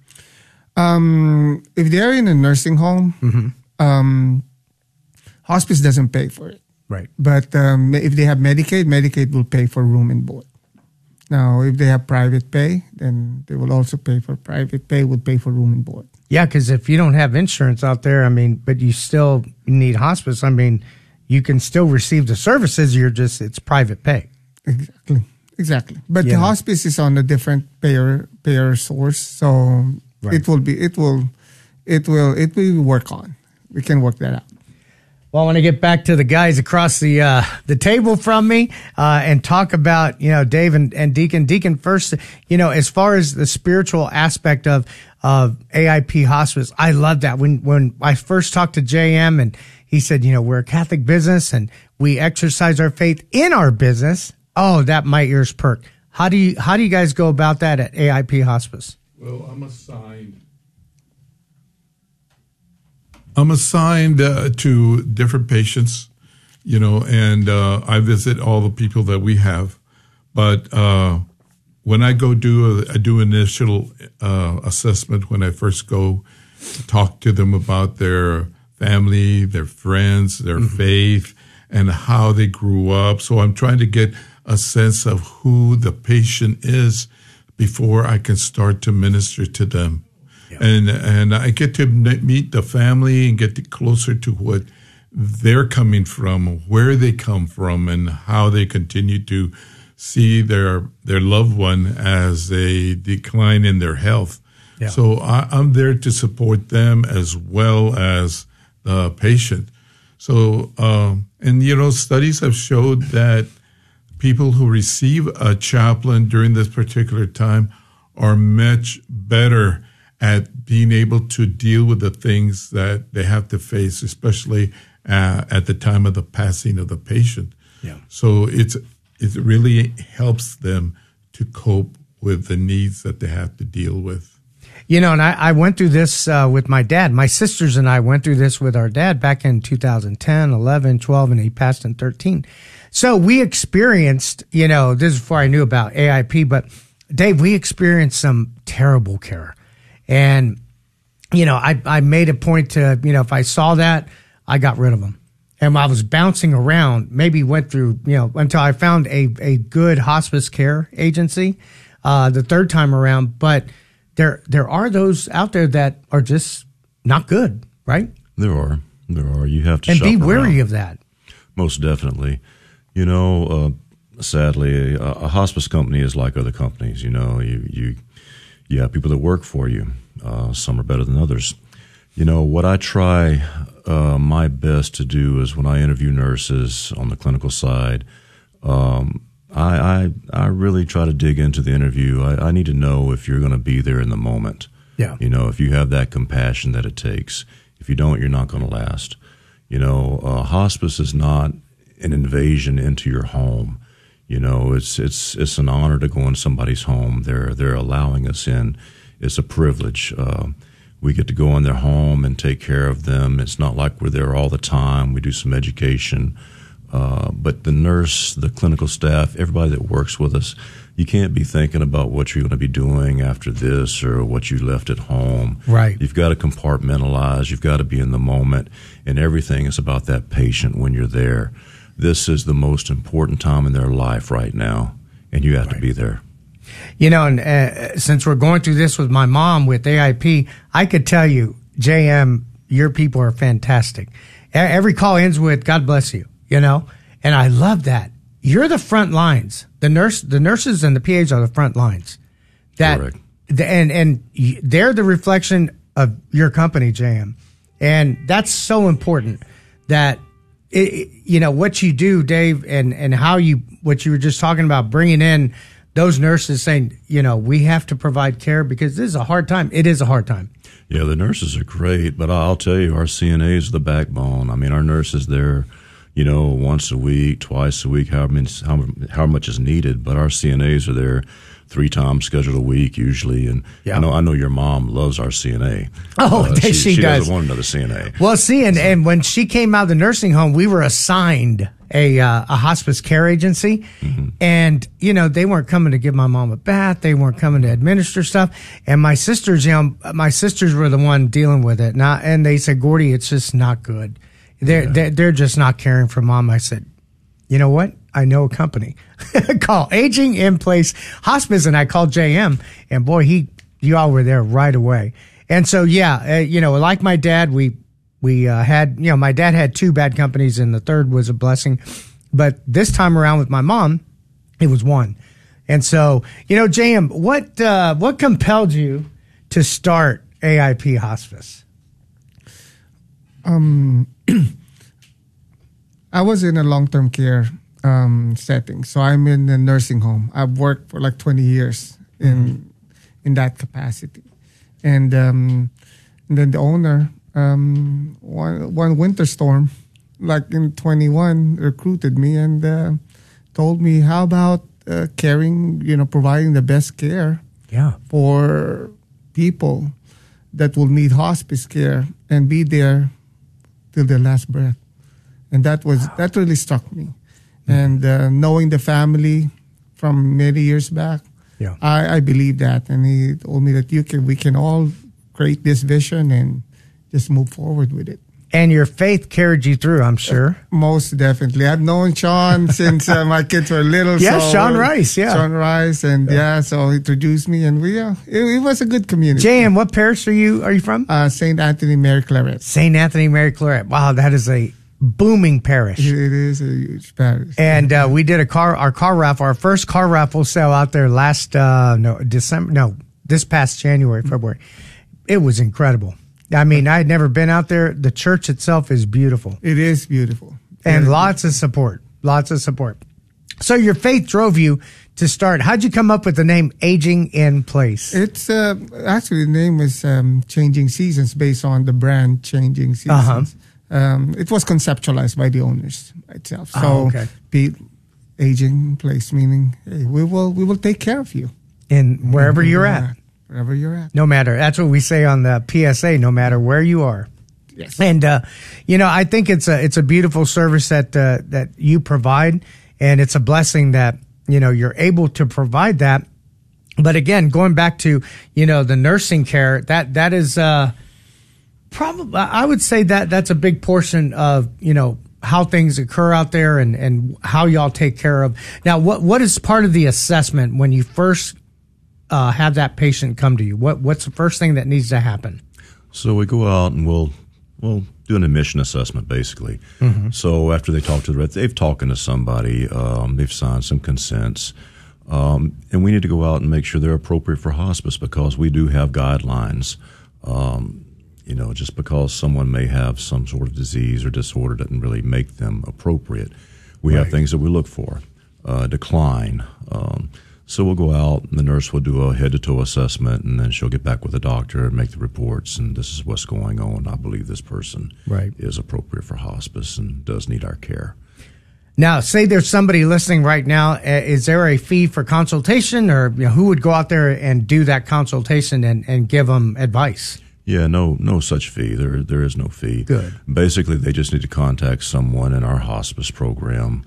Um, if they're in a nursing home, mm-hmm. um, hospice doesn't pay for it. Right. But um, if they have Medicaid, Medicaid will pay for room and board. Now, if they have private pay, then they will also pay for private pay, would pay for room and board. Yeah, because if you don't have insurance out there, I mean, but you still need hospice, I mean, you can still receive the services, you're just, it's private pay. Exactly, exactly. But yeah. the hospice is on a different payer payer source, so right. it will be, it will, it will, it will work on. We can work that out. Well, I want to get back to the guys across the uh, the table from me uh, and talk about, you know, Dave and, and Deacon. Deacon, first, you know, as far as the spiritual aspect of of A I P Hospice, I love that. When when I first talked to J M and he said, you know, we're a Catholic business and we exercise our faith in our business. Oh, that my ears perk. How do you how do you guys go about that at A I P Hospice? Well, I'm assigned. I'm assigned uh, to different patients, you know, and uh, I visit all the people that we have. But uh, when I go do a, I do initial uh, assessment when I first go to talk to them about their family, their friends, their mm-hmm. faith, and how they grew up. So I'm trying to get a sense of who the patient is before I can start to minister to them. Yeah. And and I get to meet the family and get to closer to what they're coming from, where they come from, and how they continue to see their their loved one as they decline in their health. Yeah. So I, I'm there to support them as well as the patient. So, um, and you know, studies have showed that people who receive a chaplain during this particular time are much better at being able to deal with the things that they have to face, especially uh, at the time of the passing of the patient. Yeah. So it's it really helps them to cope with the needs that they have to deal with. You know, and I, I went through this uh, with my dad. My sisters and I went through this with our dad back in two thousand ten, eleven, twelve, and he passed in thirteen. So we experienced, you know, this is before I knew about A I P, but Dave, we experienced some terrible care. And, you know, I, I made a point to, you know, if I saw that, I got rid of them. And I was bouncing around, maybe went through, you know, until I found a, a good hospice care agency uh, the third time around. But there there are those out there that are just not good, right? There are. There are. You have to and shop be wary around. of that. Most definitely. You know, uh, sadly, a, a hospice company is like other companies. You know, you you, you have people that work for you. Uh, some are better than others. You know, what I try uh, my best to do is when I interview nurses on the clinical side, um, I, I I really try to dig into the interview. I, I need to know if you're going to be there in the moment. Yeah. You know, if you have that compassion that it takes. If you don't, you're not going to last. You know, uh, hospice is not an invasion into your home. You know, it's it's it's an honor to go in somebody's home. They're they're allowing us in. It's a privilege. Uh, we get to go in their home and take care of them. It's not like we're there all the time. We do some education. Uh, but the nurse, the clinical staff, everybody that works with us, you can't be thinking about what you're going to be doing after this or what you left at home. Right. You've got to compartmentalize. You've got to be in the moment. And everything is about that patient when you're there. This is the most important time in their life right now, and you have right. to be there. You know, and uh, since we're going through this with my mom with A I P, I could tell you, J M, your people are fantastic. Every call ends with "God bless you," you know, and I love that. You're the front lines. The nurse, the nurses, and the P As are the front lines. That Correct. The, and and they're the reflection of your company, J M, and that's so important. That it, you know what you do, Dave, and and how you what you were just talking about, bringing in those nurses saying, you know, we have to provide care because this is a hard time. It is a hard time. Yeah, the nurses are great, but I'll tell you, our C N As are the backbone. I mean, our nurses, they're, you know, once a week, twice a week, however, how, how much is needed, but our C N As are there three times scheduled a week usually. And yeah. I know I know your mom loves our C N A. Oh, uh, she, she, she she does. doesn't want another C N A. Well, see, and, and when she came out of the nursing home, we were assigned a uh, a hospice care agency, mm-hmm. and you know they weren't coming to give my mom a bath, they weren't coming to administer stuff, and my sisters, you know, my sisters were the one dealing with it. Now, and they said, Gordy, it's just not good. They're yeah. they're, they're just not caring for mom. I said, you know what? I know a company. Call Aging in Place Hospice, and I called J M, and boy, he you all were there right away. And so, yeah, uh, you know, like my dad, we. We uh, had, you know, my dad had two bad companies and the third was a blessing. But this time around with my mom, it was one. And so, you know, J M, what, uh, what compelled you to start A I P Hospice? Um, I was in a long-term care um, setting. So I'm in a nursing home. I've worked for like twenty years in, mm-hmm. in that capacity. And, um, and then the owner, Um, one one winter storm, like in twenty-one, recruited me and uh, told me, how about uh, caring, you know, providing the best care yeah. for people that will need hospice care and be there till their last breath. And that was wow. that really struck me. Mm-hmm. And uh, knowing the family from many years back, yeah. I, I believe that. And he told me that you can we can all create this vision and just move forward with it. And your faith carried you through, I'm sure. Most definitely. I've known Sean since uh, my kids were little. Yeah, so, Sean Rice, yeah. Sean Rice, and yeah, yeah so he introduced me, and we, uh, it, it was a good community. J M, what parish are you are you from? Uh, Saint Anthony Mary Claret. Saint Anthony Mary Claret. Wow, that is a booming parish. It, it is a huge parish. And uh, we did a car, our car raffle, our first car raffle sale out there last, uh, no, December, no, this past January, February. It was incredible. I mean, I had never been out there. The church itself is beautiful. It is beautiful. And Very lots beautiful. of support. Lots of support. So your faith drove you to start. How'd you come up with the name Aging in Place? It's uh, actually the name is um, Changing Seasons, based on the brand Changing Seasons. Uh-huh. Um, it was conceptualized by the owners itself. So oh, okay. be aging in place, meaning hey, we will we will take care of you. In wherever you're at. Wherever you're at. No matter. That's what we say on the P S A, no matter where you are. Yes. And, uh, you know, I think it's a, it's a beautiful service that, uh, that you provide. And it's a blessing that, you know, you're able to provide that. But again, going back to, you know, the nursing care, that, that is, uh, probably, I would say that that's a big portion of, you know, how things occur out there and, and how y'all take care of. Now, what, what is part of the assessment when you first Uh, have that patient come to you? What What's the first thing that needs to happen? So we go out and we'll we'll do an admission assessment, basically. Mm-hmm. So after they talk to the vet, they've talked to somebody, um, they've signed some consents, um, and we need to go out and make sure they're appropriate for hospice, because we do have guidelines. Um, you know, just because someone may have some sort of disease or disorder doesn't really make them appropriate. We right. have things that we look for. Uh, decline. Um, So we'll go out, and the nurse will do a head-to-toe assessment, and then she'll get back with the doctor and make the reports, and this is what's going on. I believe this person right. is appropriate for hospice and does need our care. Now, say there's somebody listening right now. Is there a fee for consultation, or you know, who would go out there and do that consultation and, and give them advice? Yeah, no no such fee. There There is no fee. Good. Basically, they just need to contact someone in our hospice program.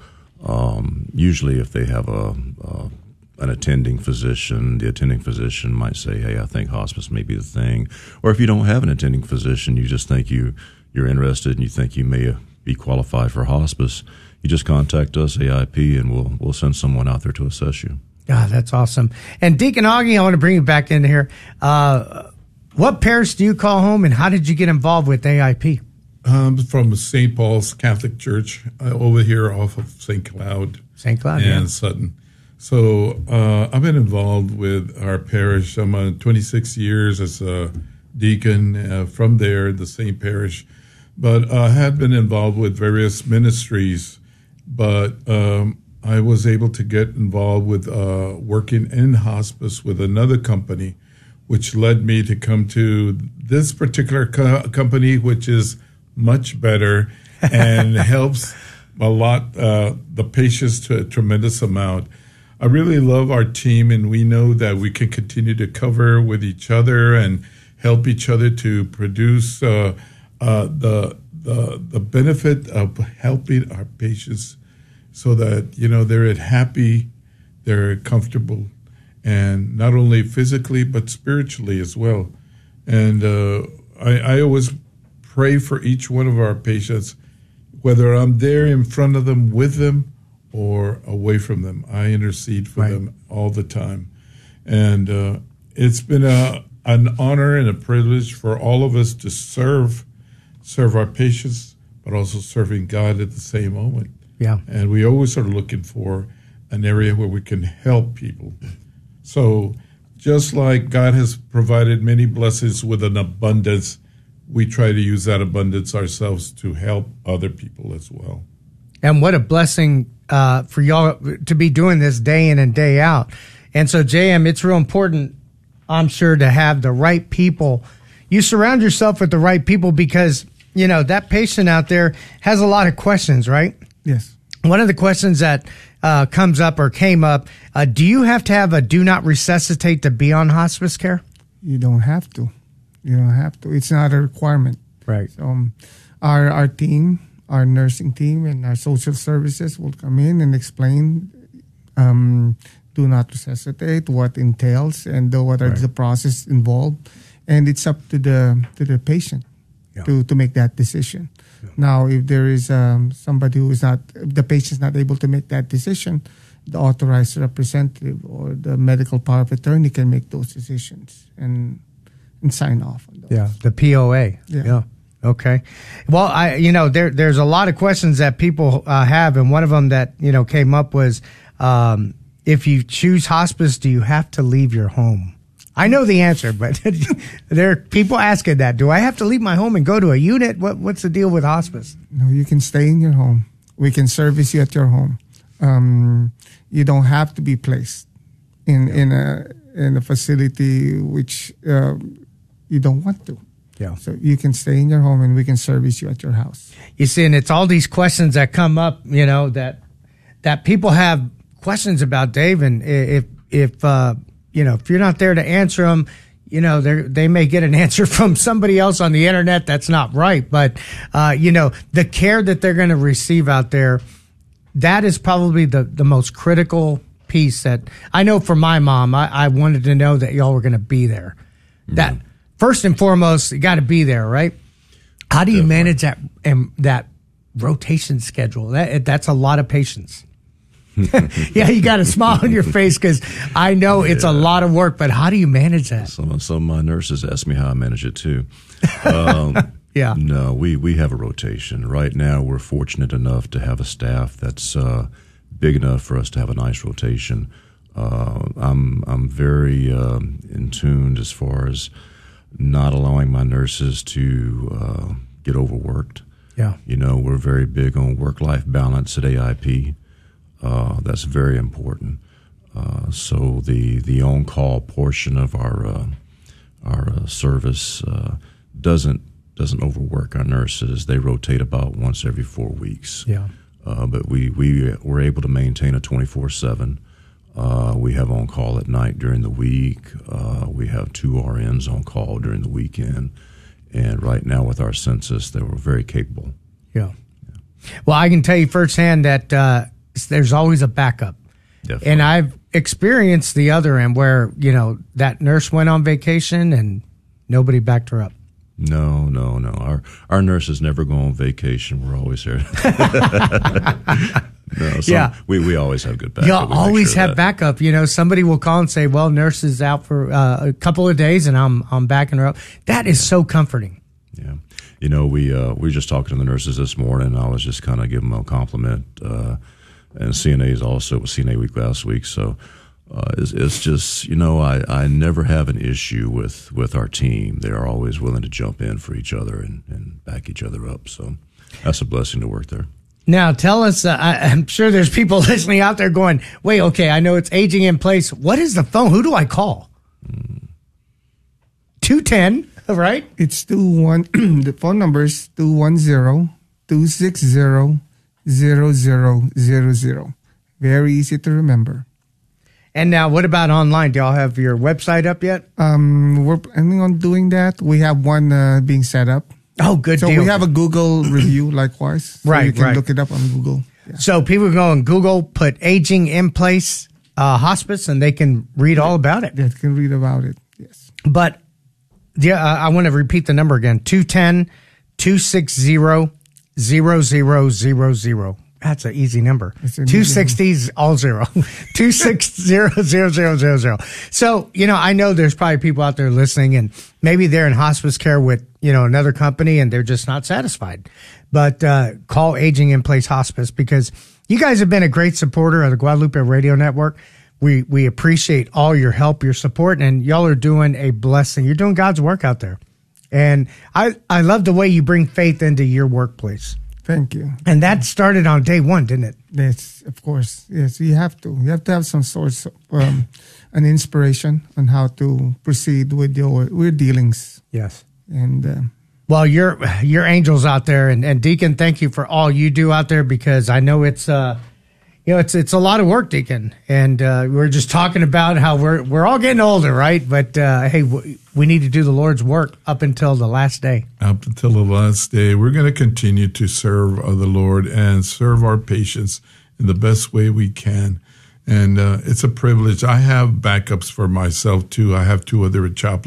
Um, usually if they have a... a an attending physician, the attending physician might say, hey, I think hospice may be the thing. Or if you don't have an attending physician, you just think you, you're interested and you think you may be qualified for hospice, you just contact us, A I P, and we'll we'll send someone out there to assess you. God, that's awesome. And Deacon Augie, I want to bring you back in here. Uh, what parish do you call home, and how did you get involved with A I P? Um, from Saint Paul's Catholic Church uh, over here off of Saint Cloud. Saint Cloud, and yeah. Sutton. So uh, I've been involved with our parish. I'm uh, twenty-six years as a deacon uh, from there, the same parish. But I uh, had been involved with various ministries. But um, I was able to get involved with uh, working in hospice with another company, which led me to come to this particular co- company, which is much better and helps a lot uh, the patients to a tremendous amount. I really love our team, and we know that we can continue to cover with each other and help each other to produce uh, uh, the, the the benefit of helping our patients, so that you know they're happy, they're comfortable, and not only physically but spiritually as well. And uh, I, I always pray for each one of our patients, whether I'm there in front of them, with them, or away from them. I intercede for right. them all the time. And uh, it's been a, an honor and a privilege for all of us to serve, serve our patients, but also serving God at the same moment. Yeah. And we always are looking for an area where we can help people. So just like God has provided many blessings with an abundance, we try to use that abundance ourselves to help other people as well. And what a blessing uh, for y'all to be doing this day in and day out. And so, J M, it's real important, I'm sure, to have the right people. You surround yourself with the right people because, you know, that patient out there has a lot of questions, right? Yes. One of the questions that uh, comes up or came up, uh, do you have to have a do not resuscitate to be on hospice care? You don't have to. You don't have to. It's not a requirement. Right. So, um, our our team, our nursing team, and our social services will come in and explain um, do not resuscitate, what entails, and the, what are right. the process involved. And it's up to the to the patient yeah. to, to make that decision. Yeah. Now, if there is um, somebody who is not, the patient is not able to make that decision, the authorized representative or the medical power of attorney can make those decisions and and sign off on those. Yeah, the P O A. Yeah. yeah. Okay. Well, I you know there there's a lot of questions that people uh, have, and one of them that you know came up was um, if you choose hospice, do you have to leave your home? I know the answer, but there are people asking that. Do I have to leave my home and go to a unit? What what's the deal with hospice? No, you can stay in your home. We can service you at your home. Um, you don't have to be placed in yeah. in a in a facility which uh, you don't want to. Yeah. So you can stay in your home and we can service you at your house. You see, and it's all these questions that come up, you know, that that people have questions about, Dave, and if if uh, you know if you're not there to answer them, you know, they they may get an answer from somebody else on the internet that's not right. But uh, you know, the care that they're going to receive out there, that is probably the the most critical piece. That I know for my mom, I, I wanted to know that y'all were going to be there. Mm-hmm. That first and foremost, you got to be there, right? How do you Definitely. manage that and that rotation schedule? That that's a lot of patience. Yeah, you got a smile on your face because I know it's yeah. a lot of work, but how do you manage that? Some, some of my nurses ask me how I manage it too. Um, yeah. No, we, we have a rotation. Right now, we're fortunate enough to have a staff that's uh, big enough for us to have a nice rotation. Uh, I'm I'm very um, in tune as far as not allowing my nurses to uh, get overworked. Yeah. You know, we're very big on work-life balance at A I P. Uh, that's very important. Uh, so the the on-call portion of our uh, our uh, service uh, doesn't doesn't overwork our nurses. They rotate about once every four weeks. Yeah. Uh, but we we were able to maintain a twenty-four seven. Uh, we have on call at night during the week. Uh, we have two R Ns on call during the weekend. And right now with our census, they were very capable. Yeah. yeah. Well, I can tell you firsthand that uh, there's always a backup. Definitely. And I've experienced the other end where, you know, that nurse went on vacation and nobody backed her up. No, no, no. Our our nurses never go on vacation. We're always here. no, some, yeah, we, we always have good backup. You'll we always sure have that. backup. You know, somebody will call and say, "Well, nurse is out for uh, a couple of days, and I'm I'm backing her up." That is so comforting. Yeah, you know, we uh, we were just talking to the nurses this morning. And I was just kind of giving them a compliment, uh, and C N As also. It was C N A week last week, so. Uh, it's, it's just, you know, I, I never have an issue with, with our team. They are always willing to jump in for each other and, and back each other up. So that's a blessing to work there. Now, tell us, uh, I, I'm sure there's people listening out there going, wait, okay, I know it's aging in place. What is the phone? Who do I call? Mm. two ten, right? It's two one. The phone number is two one zero, two six zero, zero zero zero zero. Very easy to remember. And now, what about online? Do y'all have your website up yet? Um, we're planning on doing that. We have one uh, being set up. Oh, good so deal. So we have a Google review, likewise. So right, you can right. look it up on Google. Yeah. So people go on Google, put aging in place uh, hospice, and they can read all about it. They can read about it, yes. But yeah, uh, I want to repeat the number again, two one zero, two six zero, zero zero zero zero. That's an easy number. two sixties, all zero. two six zero, zero zero zero zero. So, you know, I know there's probably people out there listening and maybe they're in hospice care with, you know, another company and they're just not satisfied. But uh, call Aging in Place Hospice because you guys have been a great supporter of the Guadalupe Radio Network. We we appreciate all your help, your support, and y'all are doing a blessing. You're doing God's work out there. And I, I love the way you bring faith into your workplace. Thank you. And that started on day one, didn't it? Yes, of course. Yes, you have to. You have to have some sort of um, an inspiration on how to proceed with your with your dealings. Yes. And uh, well, you're you're angels out there, and, and Deacon, thank you for all you do out there because I know it's uh you know it's it's a lot of work, Deacon. And uh, we're just talking about how we're we're all getting older, right? But uh, hey, w- we need to do the Lord's work up until the last day. Up until the last day, we're going to continue to serve the Lord and serve our patients in the best way we can. And uh, it's a privilege. I have backups for myself too. I have two other chaplains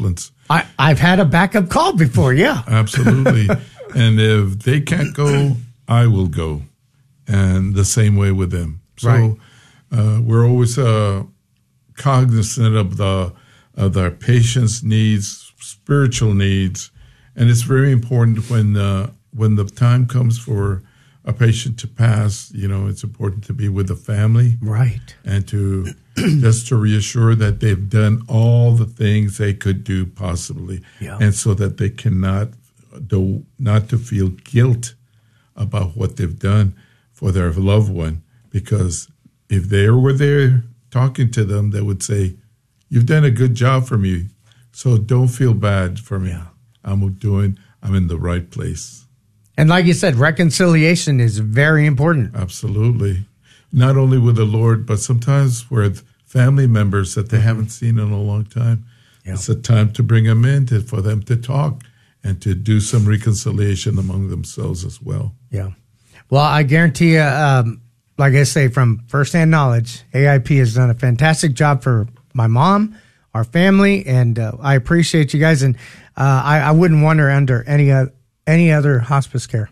I, I've had a backup call before, yeah. Absolutely. And if they can't go, I will go. And the same way with them. So Right. uh, we're always uh, cognizant of the of their patients' needs, spiritual needs. And it's very important when uh, when the time comes for a patient to pass, you know, it's important to be with the family. Right. And to just to reassure that they've done all the things they could do possibly. Yeah. And so that they cannot do not to feel guilt about what they've done for their loved one. Because if they were there talking to them, they would say, "You've done a good job for me, so don't feel bad for me. Yeah. I'm doing, I'm in the right place." And like you said, reconciliation is very important. Absolutely. Not only with the Lord, but sometimes with family members that they haven't seen in a long time. Yeah. It's a time to bring them in, to, for them to talk and to do some reconciliation among themselves as well. Yeah. Well, I guarantee you, um, like I say, from firsthand knowledge, A I P has done a fantastic job for my mom, our family, and uh, I appreciate you guys. And uh, I, I wouldn't want her under any uh, any other hospice care.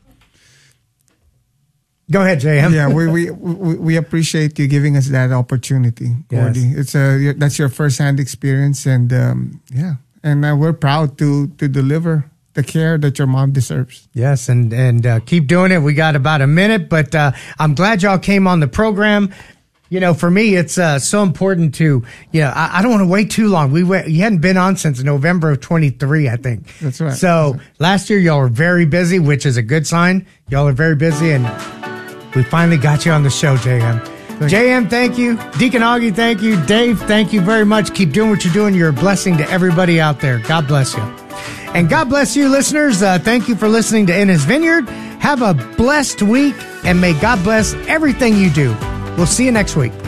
Go ahead, J M. Yeah, we, we we we appreciate you giving us that opportunity, Gordy. Yes. It's a that's your firsthand experience, and um, yeah, and uh, we're proud to to deliver the care that your mom deserves. Yes, and and uh, keep doing it. We got about a minute, but uh, I'm glad y'all came on the program. You know, for me, it's uh, so important to, you know, I, I don't want to wait too long. We wait, you hadn't been on since November of twenty-three, I think. That's right. So That's right. last year, y'all were very busy, which is a good sign. Y'all are very busy, and we finally got you on the show, J M. Thank J M, thank you. Deacon Augie, thank you. Dave, thank you very much. Keep doing what you're doing. You're a blessing to everybody out there. God bless you. And God bless you, listeners. Uh, thank you for listening to In His Vineyard. Have a blessed week, and may God bless everything you do. We'll see you next week.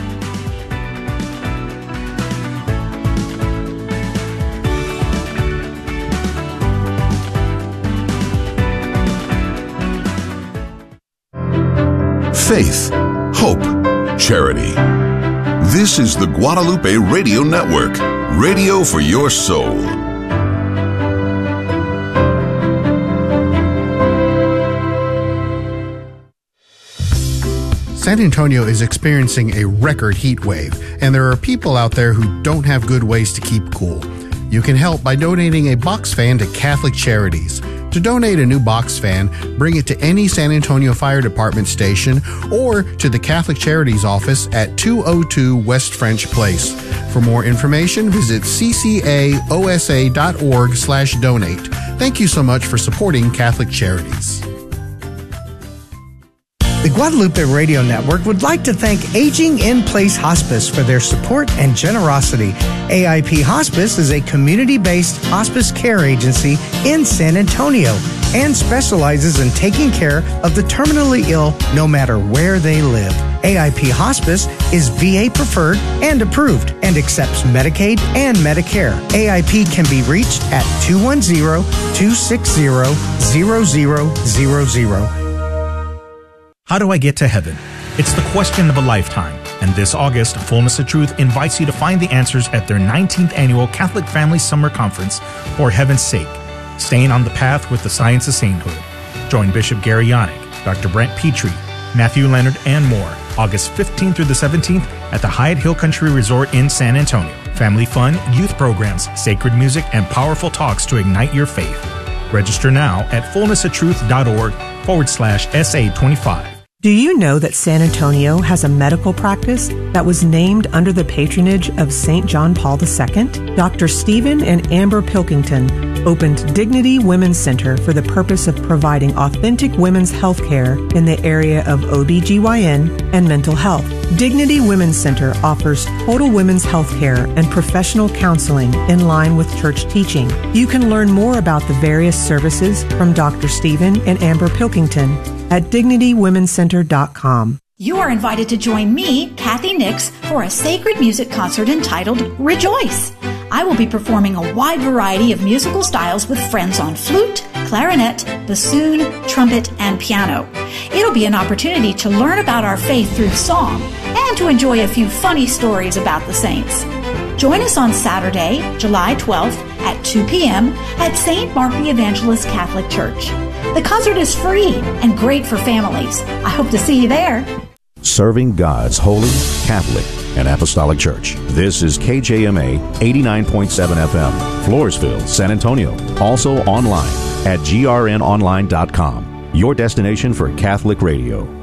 Faith, hope, charity. This is the Guadalupe Radio Network, radio for your soul. San Antonio is experiencing a record heat wave, and there are people out there who don't have good ways to keep cool. You can help by donating a box fan to Catholic Charities. To donate a new box fan, bring it to any San Antonio Fire Department station or to the Catholic Charities office at two oh two West French Place. For more information, visit c c a o s a dot org slash donate. Thank you so much for supporting Catholic Charities. The Guadalupe Radio Network would like to thank Aging in Place Hospice for their support and generosity. A I P Hospice is a community-based hospice care agency in San Antonio and specializes in taking care of the terminally ill no matter where they live. A I P Hospice is V A preferred and approved and accepts Medicaid and Medicare. A I P can be reached at two one zero, two six zero, zero zero zero zero. How do I get to heaven? It's the question of a lifetime. And this August, Fullness of Truth invites you to find the answers at their nineteenth annual Catholic Family Summer Conference, For Heaven's Sake, Staying on the Path with the Science of Sainthood. Join Bishop Gary Yannick, Doctor Brent Petrie, Matthew Leonard, and more, August fifteenth through the seventeenth at the Hyatt Hill Country Resort in San Antonio. Family fun, youth programs, sacred music, and powerful talks to ignite your faith. Register now at fullnessoftruth.org forward slash SA25. Do you know that San Antonio has a medical practice that was named under the patronage of Saint John Paul the Second? Doctor Stephen and Amber Pilkington opened Dignity Women's Center for the purpose of providing authentic women's health care in the area of O B G Y N and mental health. Dignity Women's Center offers total women's health care and professional counseling in line with church teaching. You can learn more about the various services from Doctor Stephen and Amber Pilkington at dignity women's center dot com. You are invited to join me, Kathy Nix, for a sacred music concert entitled Rejoice. I will be performing a wide variety of musical styles with friends on flute, clarinet, bassoon, trumpet, and piano. It'll be an opportunity to learn about our faith through song and to enjoy a few funny stories about the saints. Join us on Saturday, July twelfth at two p.m. at Saint Mark the Evangelist Catholic Church. The concert is free and great for families. I hope to see you there. Serving God's holy, Catholic, and Apostolic Church. This is K J M A eighty-nine point seven F M, Floresville, San Antonio. Also online at G R N online dot com, your destination for Catholic radio.